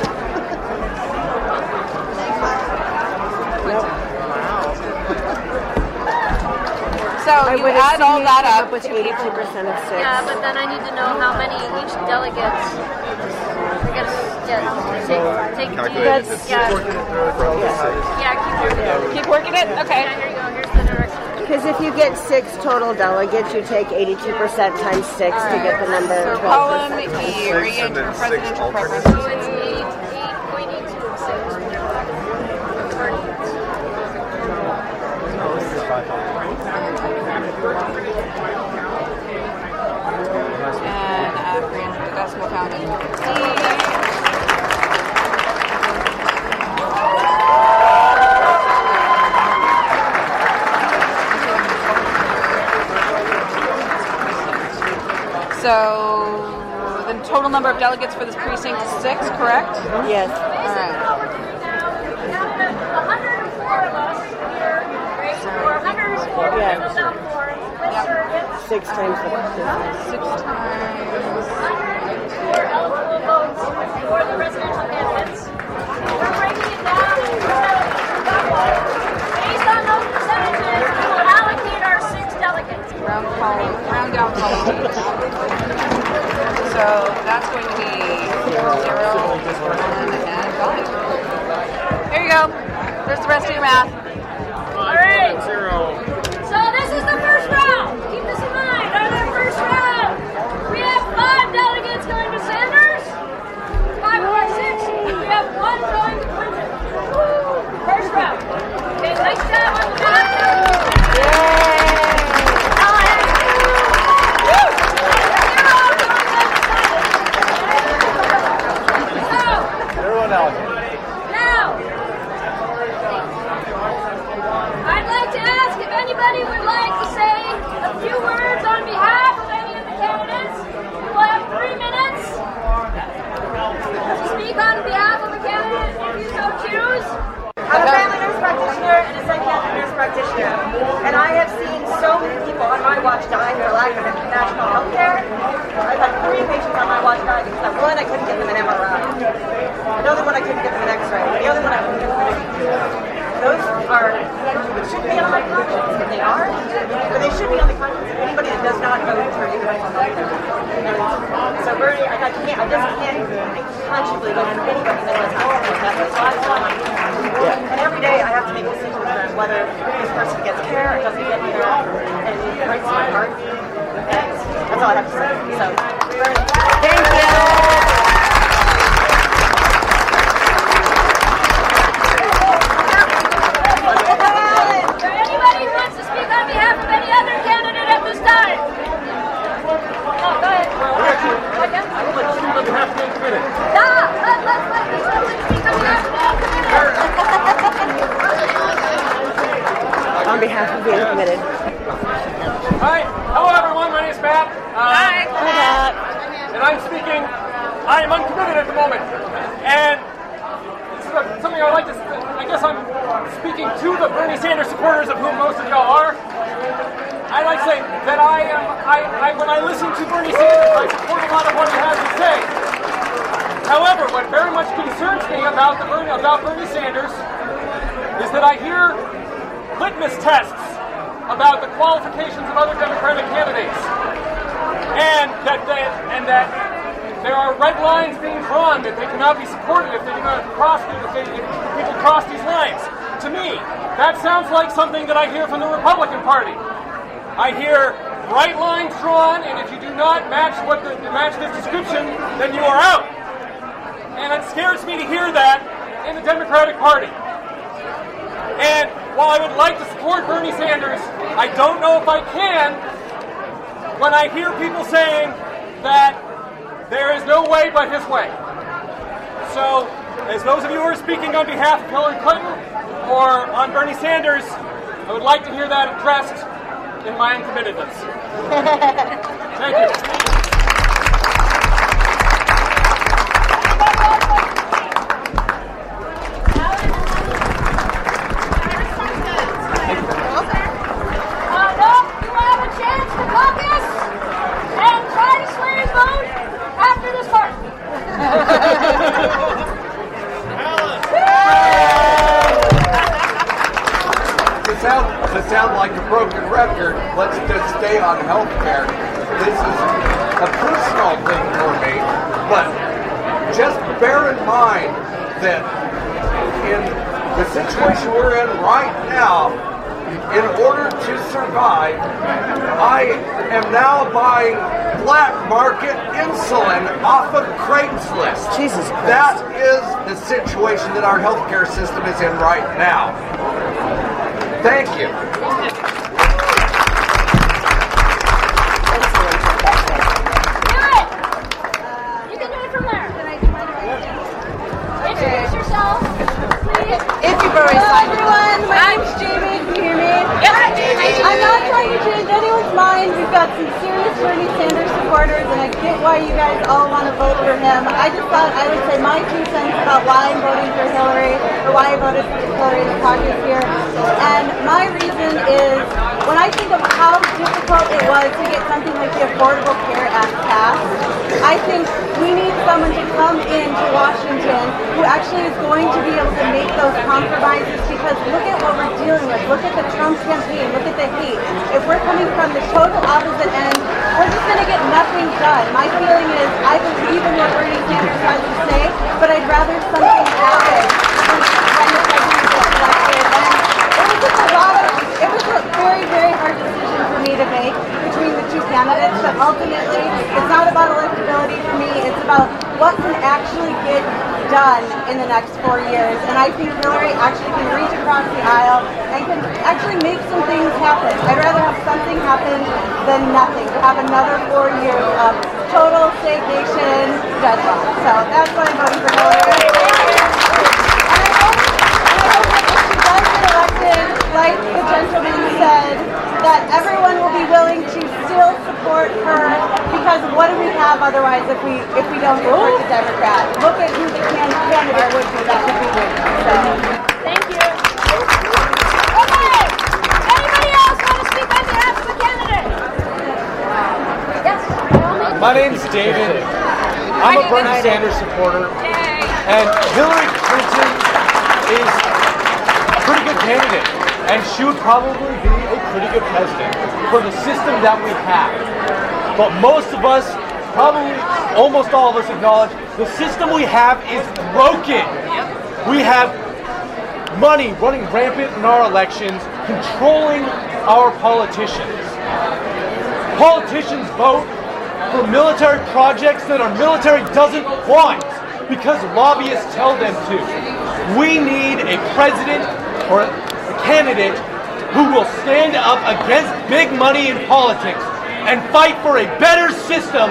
So I you would add all that up with eighty-two percent of six. Yeah, but then I need to know how many each delegates. I guess, yeah, take, take, Calculate do, it. yeah. Yeah, keep working it. Keep working it? Okay. Yeah, here you go, here's the direction. Because if you get six total delegates, you take eighty-two percent times six right. to get the number so twelve percent. Column E, re-enter presidential preferences. So it's eight, eight point eight two six. And uh, re-enter the decimal count in So the total number of delegates for this precinct is six, correct? Yes. All right. one hundred four of us here, right? Or one hundred four Yeah. with the four with surrogates. Six times the Six times. one hundred four eligible votes for the presidential candidates. We're breaking it down that way. Based on those percentages, we will allocate our six delegates. round column, round down column. So that's going to be zero, one, and five. There you go. There's the rest of your math. All right. So this is the first round. Keep this in mind. On our first round, we have five delegates going to Sanders. Five of our six. We have one going to Clinton. First round. Okay, nice job on the back. Everyone else. Now, I'd like to ask if anybody would like to say a few words on behalf of any of the candidates. You will have three minutes to speak on behalf of a candidate if you so choose. I'm a family nurse practitioner and a psychiatric nurse practitioner, and I have seen so so many people on my watch die for lack of national health care. I've had three patients on my watch die because one, I couldn't get them an M R I. Another one, I couldn't get them an X-ray. The other one, I couldn't get them an C T. Those are, should be on my conscience, and they are, but they should be on the conscience of anybody that does not vote for universal health care. So Bernie, I, I can't, I just can't consciously vote for anybody that does not support that. So I want my and every day I have to make decisions on whether this person gets care or doesn't get care, and it breaks my heart. And that's all I have to say. So, Bernie, thank you. On behalf of being committed. Hi, hello everyone, my name is Matt. Uh, Hi. Hi, Matt. And I'm speaking, I am uncommitted at the moment. And this is a, something I'd like to, I guess I'm speaking to the Bernie Sanders supporters, of whom most of y'all are. I'd like to say that I am, I, I, when I listen to Bernie Sanders, I support a lot of what he has to say. However, what very much concerns me about the Bernie, about Bernie Sanders is that I hear litmus tests about the qualifications of other Democratic candidates, and that they, and that there are red lines being drawn that they cannot be supported if they do not cross if, they, if people cross these lines. To me, that sounds like something that I hear from the Republican Party. I hear bright lines drawn, and if you do not match what the match this description, then you are out. And it scares me to hear that in the Democratic Party. And while I would like to support Bernie Sanders, I don't know if I can when I hear people saying that there is no way but his way. So, as those of you who are speaking on behalf of Hillary Clinton or on Bernie Sanders, I would like to hear that addressed in my uncommittedness. Thank you. To sound, to sound like a broken record, let's just stay on health care. This is a personal thing for me, but just bear in mind that in the situation we're in right now, in order to survive, I am now buying black market insulin off of Craigslist. Jesus Christ. That is the situation that our healthcare system is in right now. Thank you. You can do it from there. Introduce yourself, please. If you've already signed it. Hello everyone, my name's Jamie. Can you hear me? Yep. Hi, Jamie. I'm not trying to change anyone's mind. We've got some serious Bernie Sanders supporters, and I get why you guys all want to vote for him. I just thought I would say my two cents about why I'm voting for Hillary, or why I voted for Hillary in the caucus here. And my reason is, when I think of how difficult it was to get something like the Affordable Care Act passed, I think we need someone to come into Washington who actually is going to be able to make those compromises, because look at what we're dealing with. Look at the Trump campaign. Look at the hate. If we're coming from the total opposite end, we're just going to get nothing done. My feeling is I believe in what Bernie Sanders has to say, but I'd rather something happen than the president gets elected. And it was just a lot of, it was a very, very hard decision for me to make between the two candidates, but ultimately it's not about electability for me, it's about what can actually get done in the next four years. And I think Hillary actually can reach across the aisle and can actually make some things happen. I'd rather have something happen than nothing, to have another four years of total stagnation deadlock. So that's why I'm voting for Hillary. And I hope, and I hope that if she does get elected, like the gentleman said, that everyone will be willing to still support her, because what do we have otherwise if we if we don't support the Democrat? Look at who the can- candidate would be that would be winning. So. Thank you. Okay. Anybody else want to speak on behalf of name's David. I'm a Bernie Sanders supporter, and Hillary Clinton is a pretty good candidate, and she would probably be a pretty good president for the system that we have. But most of us, probably almost all of us, acknowledge the system we have is broken. We have money running rampant in our elections, controlling our politicians. Politicians vote for military projects that our military doesn't want because lobbyists tell them to. We need a president or a candidate who will stand up against big money in politics and fight for a better system.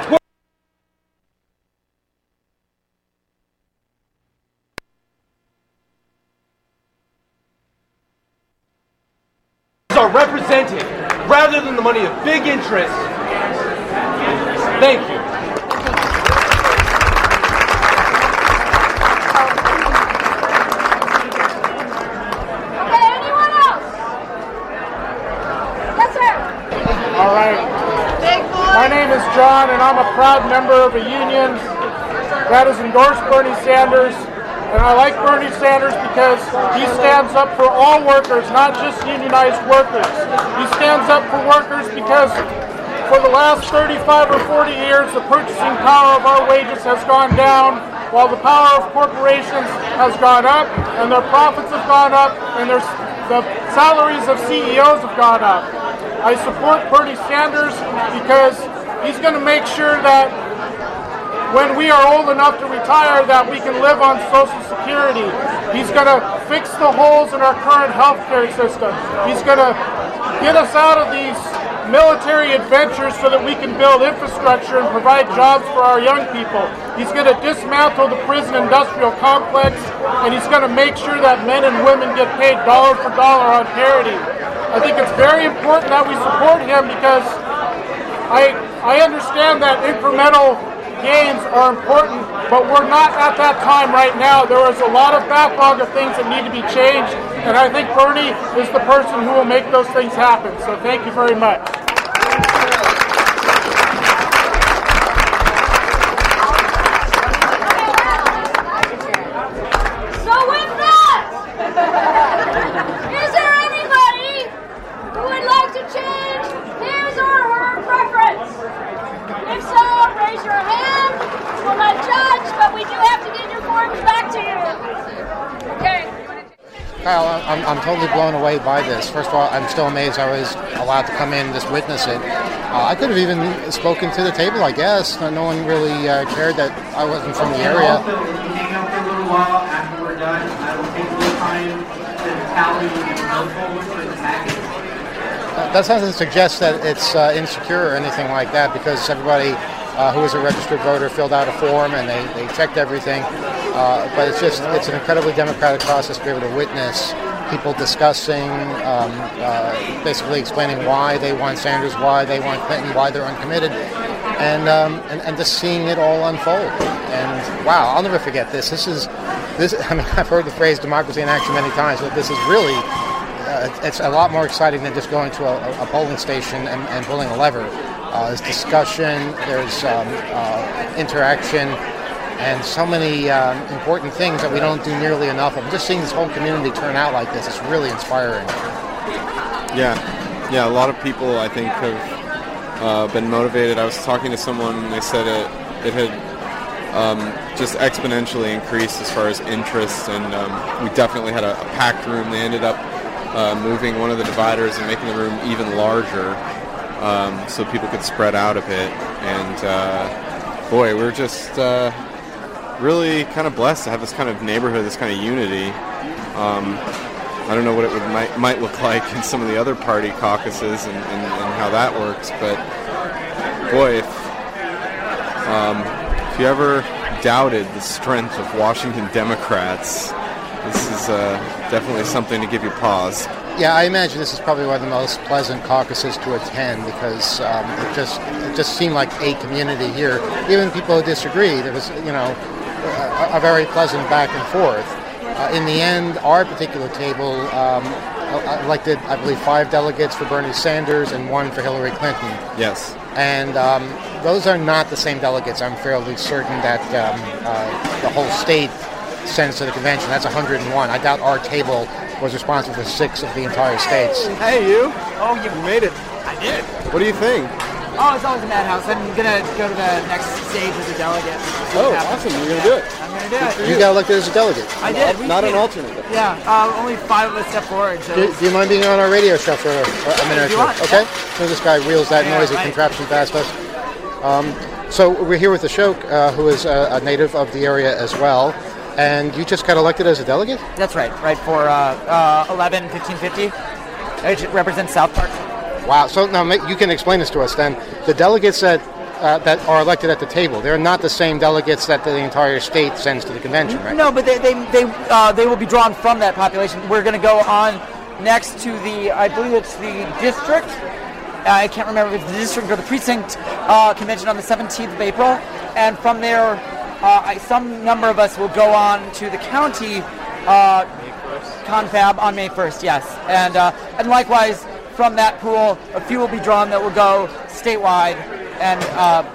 Are represented rather than the money of big interests. Thank you. Okay, anyone else? Yes, sir. All right. My name is John, and I'm a proud member of a union that has endorsed Bernie Sanders. And I like Bernie Sanders because he stands up for all workers, not just unionized workers. He stands up for workers because for the last thirty-five or forty years, the purchasing power of our wages has gone down, while the power of corporations has gone up, and their profits have gone up, and their, the salaries of C E Os have gone up. I support Bernie Sanders because he's going to make sure that when we are old enough to retire, that we can live on Social Security. He's going to fix the holes in our current healthcare system. He's going to get us out of these military adventures so that we can build infrastructure and provide jobs for our young people. He's going to dismantle the prison industrial complex, and he's going to make sure that men and women get paid dollar for dollar on parity. I think it's very important that we support him because I, I understand that incremental gains are important, but we're not at that time right now. There is a lot of backlog of things that need to be changed, and I think Bernie is the person who will make those things happen. So thank you very much. So with that, is there anybody who would like to change his or her preference? If so, raise your hand. We'll not judge, but we do have to get your forms back to you. Okay. Kyle, I'm, I'm totally blown away by this. First of all, I'm still amazed I was allowed to come in and just witness it. Uh, I could have even spoken to the table, I guess. No one really uh, cared that I wasn't from the area. We can hang out for a little while after we're done. I will take a little time to tally the vote forward for the package. Uh, that doesn't suggest that it's uh, insecure or anything like that, because everybody uh, who is a registered voter filled out a form and they, they checked everything. Uh, but it's just it's an incredibly democratic process to be able to witness people discussing, um, uh, basically explaining why they want Sanders, why they want Clinton, why they're uncommitted, and, um, and and just seeing it all unfold. And wow, I'll never forget this. This is this. I mean, I've heard the phrase "democracy in action" many times, but this is really. Uh, it's a lot more exciting than just going to a, a polling station and, and pulling a lever. Uh, there's discussion, there's um, uh, interaction, and so many um, important things that we don't do nearly enough of. Just seeing this whole community turn out like this is really inspiring. Yeah, yeah. A lot of people, I think, have uh, been motivated. I was talking to someone, and they said it, it had um, just exponentially increased as far as interest, and um, we definitely had a, a packed room. They ended up Uh, moving one of the dividers and making the room even larger um, so people could spread out a bit. And uh, boy, we're just uh, really kind of blessed to have this kind of neighborhood, this kind of unity. Um, I don't know what it would might, might look like in some of the other party caucuses and, and, and how that works, but boy, if, um, if you ever doubted the strength of Washington Democrats, this is uh, definitely something to give you pause. Yeah, I imagine this is probably one of the most pleasant caucuses to attend because um, it just it just seemed like a community here. Even people who disagree, there was you know a, a very pleasant back and forth. Uh, in the end, our particular table um, elected, I believe, five delegates for Bernie Sanders and one for Hillary Clinton. Yes. And um, those are not the same delegates. I'm fairly certain that um, uh, the whole state sends to the convention. That's one hundred one. I doubt our table was responsible for six of the entire states. Hey, you. Oh, you made it. I did. What do you think? Oh, it's always a madhouse. I'm going to go to the next stage as a delegate. Oh, awesome. You're going to do it. I'm going to do it. You got elected as a delegate. I did. We Not did. an alternate. Yeah, uh, only five of us stepped forward. So Do, do you mind being on our radio show for a, a minute or if you two? want, Okay? yeah. So this guy wheels that Yeah, noisy right. contraption past us. Um, so we're here with Ashok, uh, who is a, a native of the area as well. And you just got elected as a delegate? That's right, right for uh, uh, eleven fifteen fifty. It represents South Park. Wow. So now ma- you can explain this to us then. The delegates that uh, that are elected at the table, they're not the same delegates that the entire state sends to the convention, right? No, but they they they, uh, they will be drawn from that population. We're going to go on next to the, I believe it's the district. I can't remember if it's the district or the precinct uh, convention on the seventeenth of April, and from there, uh, I, some number of us will go on to the county uh, confab on May first. Yes, and uh, and likewise from that pool, a few will be drawn that will go statewide, and uh,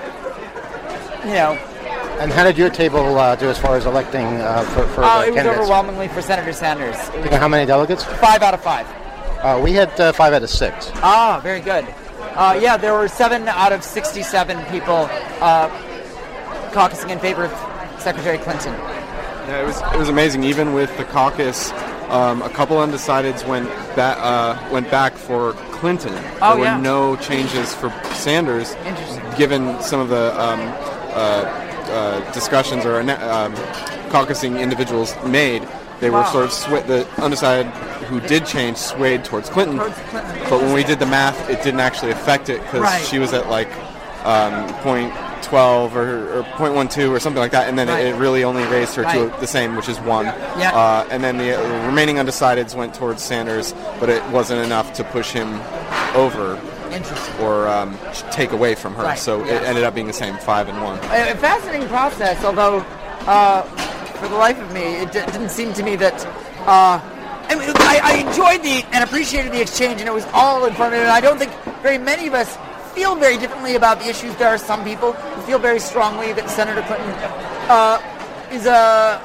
you know. And how did your table uh, do as far as electing uh, for, for Uh, the it was candidates? overwhelmingly for Senator Sanders. It Do was you know how many delegates? five out of five. Uh, we had uh, five out of six. Ah, very good. Uh, yeah, there were seven out of sixty-seven people uh, caucusing in favor of Secretary Clinton. Yeah, it was it was amazing. Even with the caucus, um, a couple undecideds went ba- uh, went back for Clinton. Oh, there yeah. were no changes for Sanders. Interesting. Given some of the um, uh, uh, discussions or um, caucusing individuals made, they were Wow. sort of sw- the undecided who did change swayed towards Clinton. Towards Clinton. But when we did the math, it didn't actually affect it because Right. she was at like um, point twelve or, or point one two or something like that, and then Right. it, it really only raised her Right. to the same, which is one. Yeah. Uh, and then the uh, remaining undecideds went towards Sanders, but it wasn't enough to push him over Interesting. or um, take away from her. Right. So Yeah. it ended up being the same five and one. A, a fascinating process, although uh, for the life of me, it d- didn't seem to me that. Uh, I, mean, I, I enjoyed the and appreciated the exchange, and it was all informative. And I don't think very many of us feel very differently about the issues. There are some people who feel very strongly that Senator Clinton uh, is a,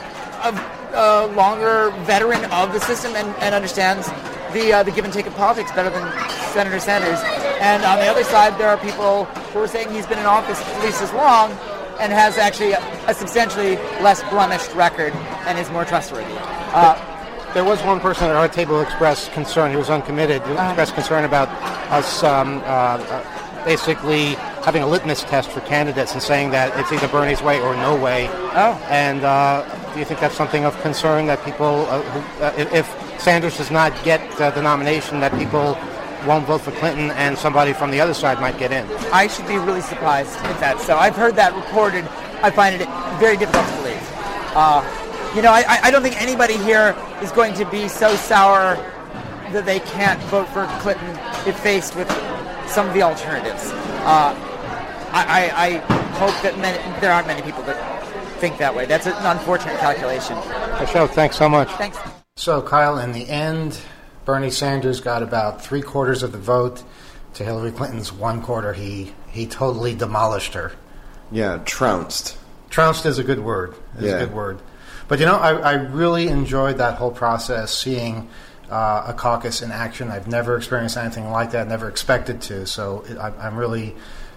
a, a longer veteran of the system and, and understands the uh, the give and take of politics better than Senator Sanders. And on the other side, there are people who are saying he's been in office at least as long and has actually a, a substantially less blemished record and is more trustworthy. Uh, There was one person at our table who expressed concern. He was uncommitted. He expressed concern about us um, uh, uh, basically having a litmus test for candidates and saying that it's either Bernie's way or no way. Oh. And uh, do you think that's something of concern that people, uh, who, uh, if, if Sanders does not get uh, the nomination, that people won't vote for Clinton and somebody from the other side might get in? I should be really surprised if that's so. I've heard that reported. I find it very difficult to believe. Uh, you know, I, I don't think anybody here is going to be so sour that they can't vote for Clinton if faced with some of the alternatives. Uh, I, I, I hope that many, there aren't many people that think that way. That's an unfortunate calculation. Ashok, thanks so much. Thanks. So, Kyle, in the end, Bernie Sanders got about three quarters of the vote to Hillary Clinton's one quarter. He he totally demolished her. Yeah, trounced. Trounced is a good word. Is Yeah. a good word. But, you know, I, I really enjoyed that whole process, seeing uh, a caucus in action. I've never experienced anything like that, never expected to. So it, I, I'm really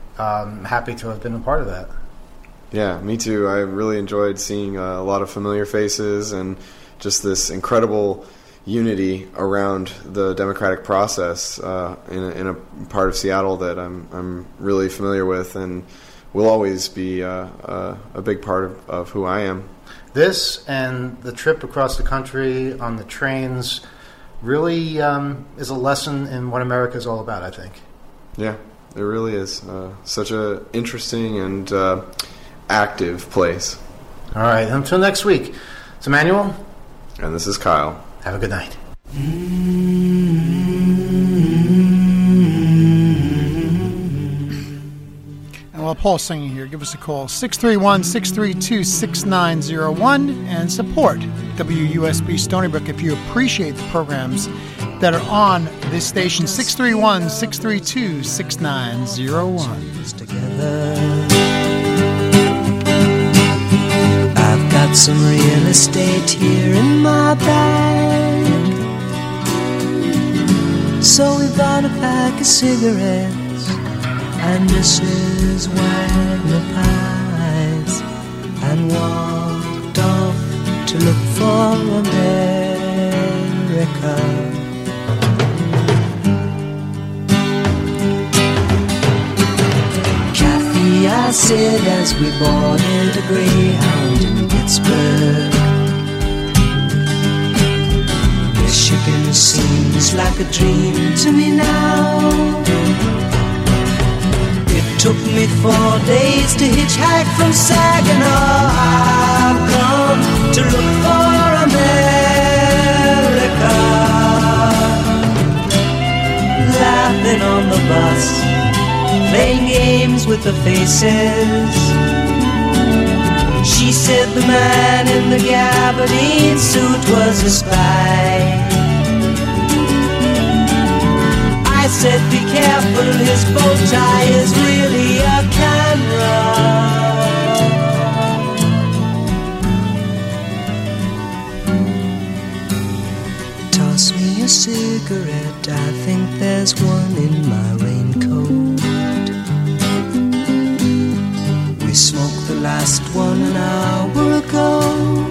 um, happy to have been a part of that. Yeah, me too. I really enjoyed seeing uh, a lot of familiar faces and just this incredible unity around the democratic process uh, in, a, in a part of Seattle that I'm I'm really familiar with and will always be uh, uh, a big part of, of who I am. This and the trip across the country on the trains really um, is a lesson in what America is all about, I think. Yeah, it really is. Uh, such a interesting and uh, active place. All right, until next week. It's Emmanuel. And this is Kyle. Have a good night. And while Paul's singing here, give us a call, six three one, six three two, six nine zero one, and support W U S B Stony Brook if you appreciate the programs that are on this station. six three one, six three two, six nine zero one. I've got some real estate here in my bag, so we bought a pack of cigarettes and Missus Wagner pies and walked off to look for America. Kathy, I said as we boarded a Greyhound in Pittsburgh, Michigan seems like a dream to me now. It took me four days to hitchhike from Saginaw. I've come to look for America. Laughing on the bus, playing games with the faces. She said the man in the gabardine suit was a spy. I said be careful, his bow tie is really a camera. Toss me a cigarette, I think there's one in my raincoat. We smoked the last one an hour ago.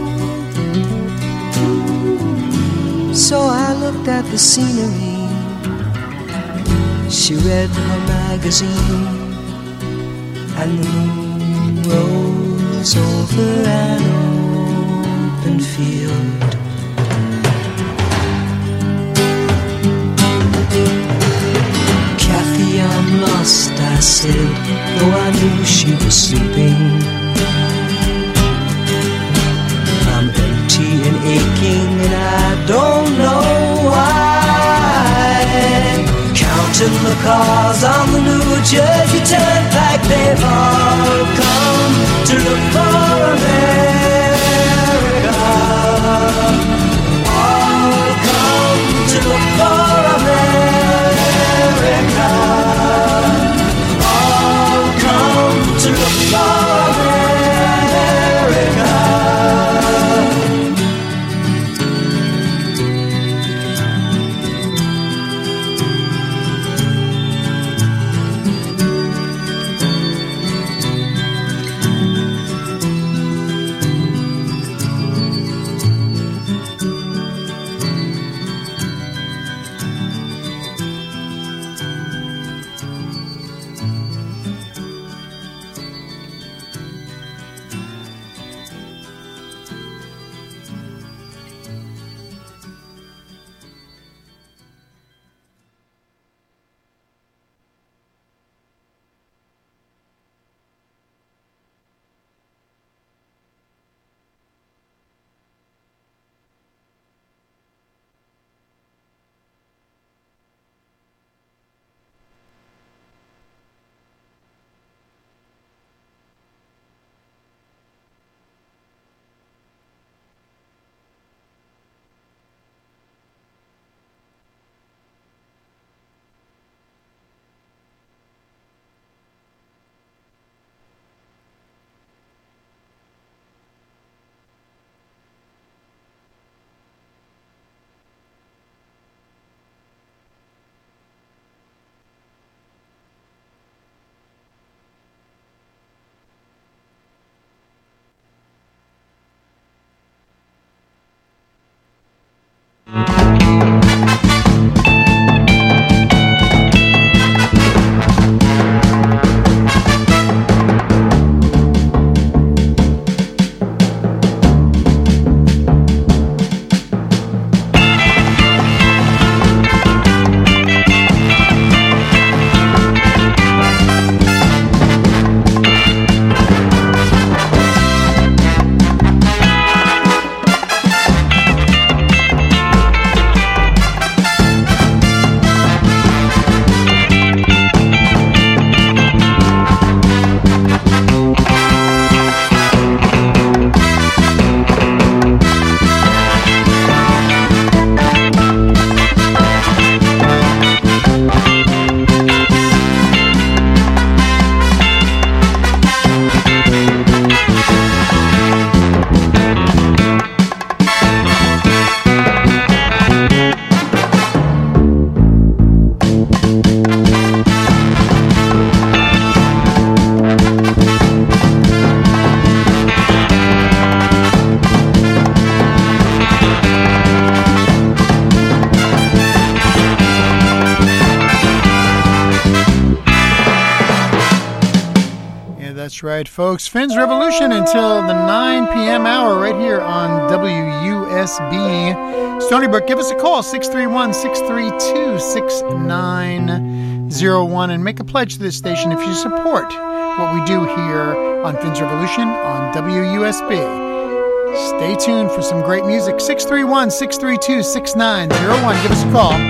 So I looked at the scenery. She read her magazine, and the moon rose over an open field. Kathy, I'm lost, I said, though I knew she was sleeping. I'm empty and aching, and I don't know why. Counting the cars on the New Jersey Turnpike, they've all come to look for America. All come to look for America. All come to look for America. That's right, folks. Finn's Revolution until the nine p.m. hour right here on W U S B. Stony Brook, give us a call, six three one, six three two, six nine zero one, and make a pledge to this station if you support what we do here on Finn's Revolution on W U S B. Stay tuned for some great music. six three one, six three two, six nine zero one. Give us a call.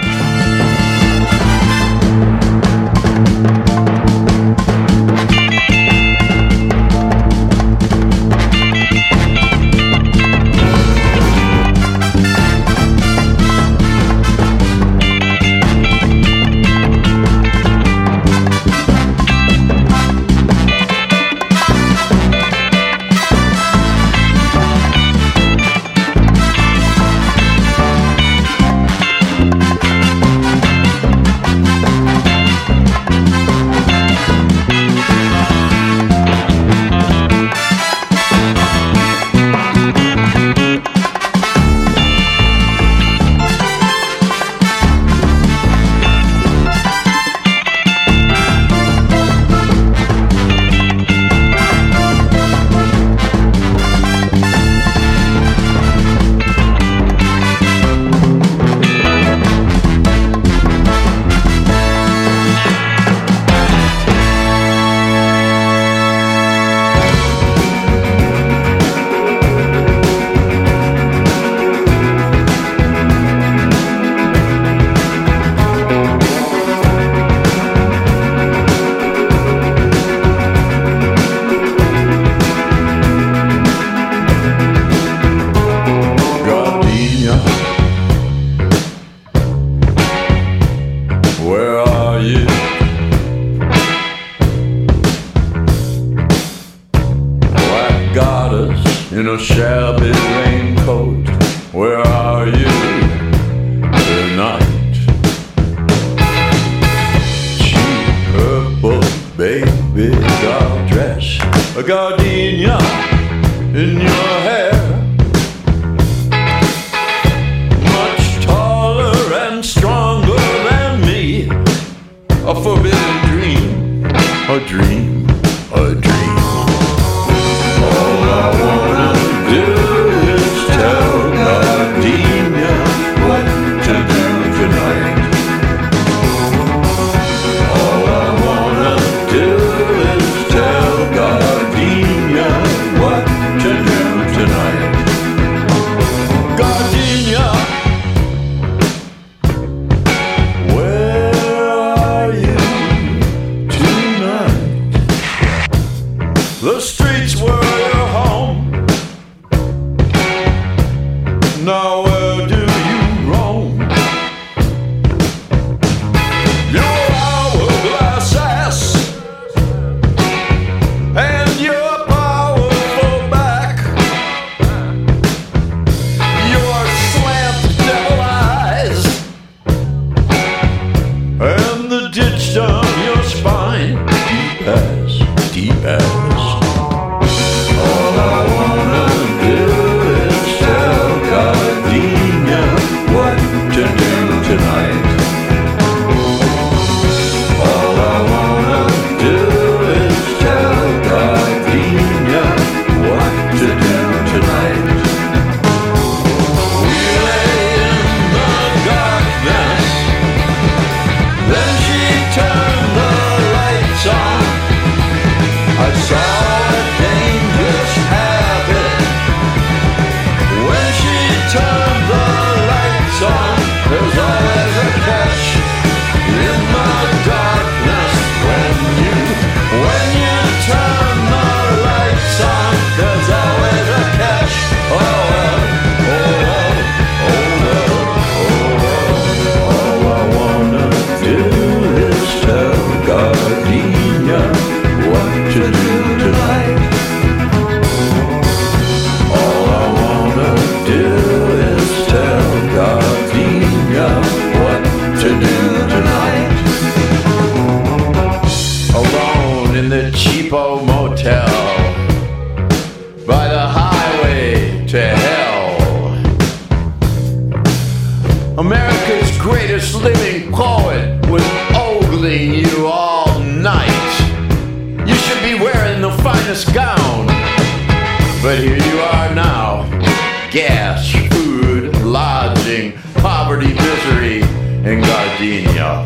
Finest finest gown. But here you are now. Gas, food, lodging, poverty, misery, and gardenia.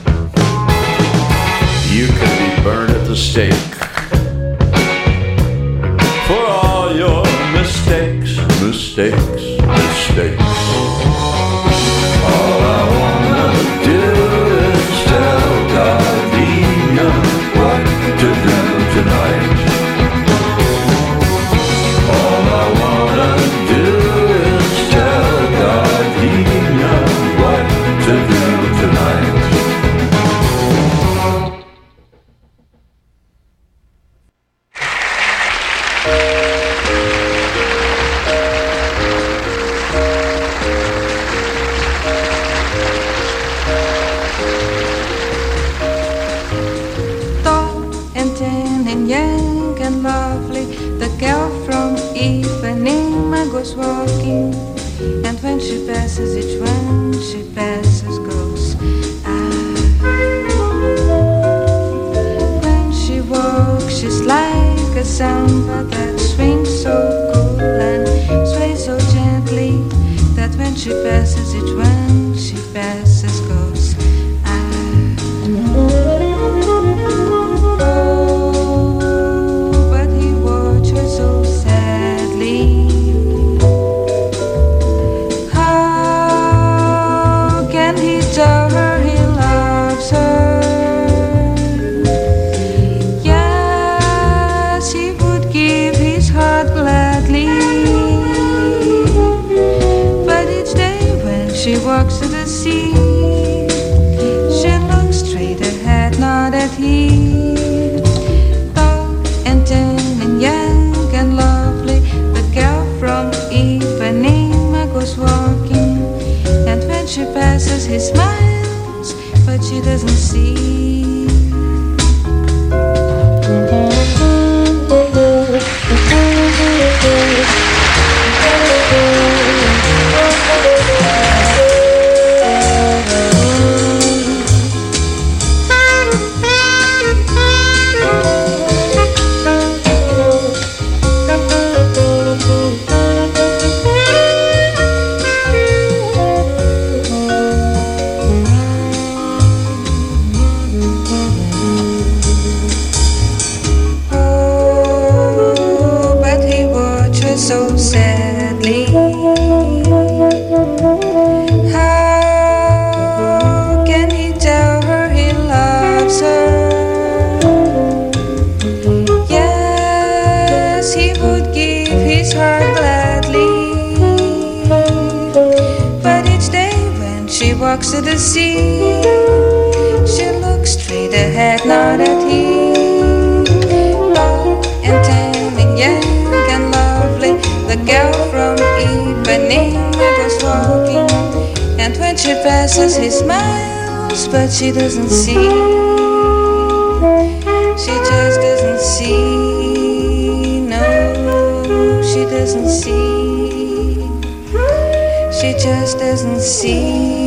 You can be burned at the stake for all your mistakes, mistakes, mistakes. All I wanna do is tell Gardenia what to do tonight. All I wanna do is tell Gardenia what to do tonight. goes walking, and when she passes, each one she passes goes ah. When she walks, she's like a samba that swings so cool and sways so gently that when she passes, each one she passes goes ah. She walks to the sea. She looks straight ahead, not at him. Tall and thin and young and lovely, the girl from Ipanema goes walking. And when she passes, he smiles, but she doesn't see. So sadly, how can he tell her he loves her? Yes, he would give his heart gladly, but each day when she walks to the sea, she looks straight ahead, not at him. Long and tan and young, the girl from Ipanema goes walking, and when she passes, he smiles, but she doesn't see. She just doesn't see. No, she doesn't see. She just doesn't see.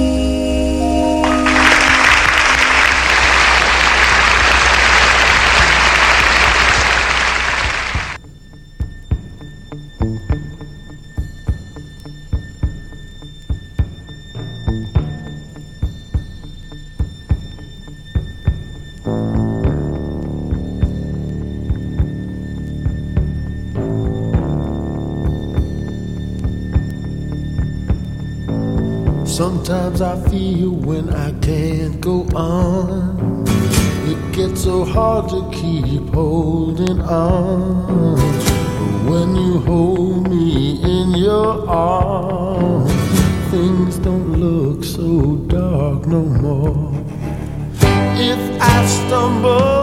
Sometimes I feel when I can't go on, it gets so hard to keep holding on. But when you hold me in your arms, things don't look so dark no more. If I stumble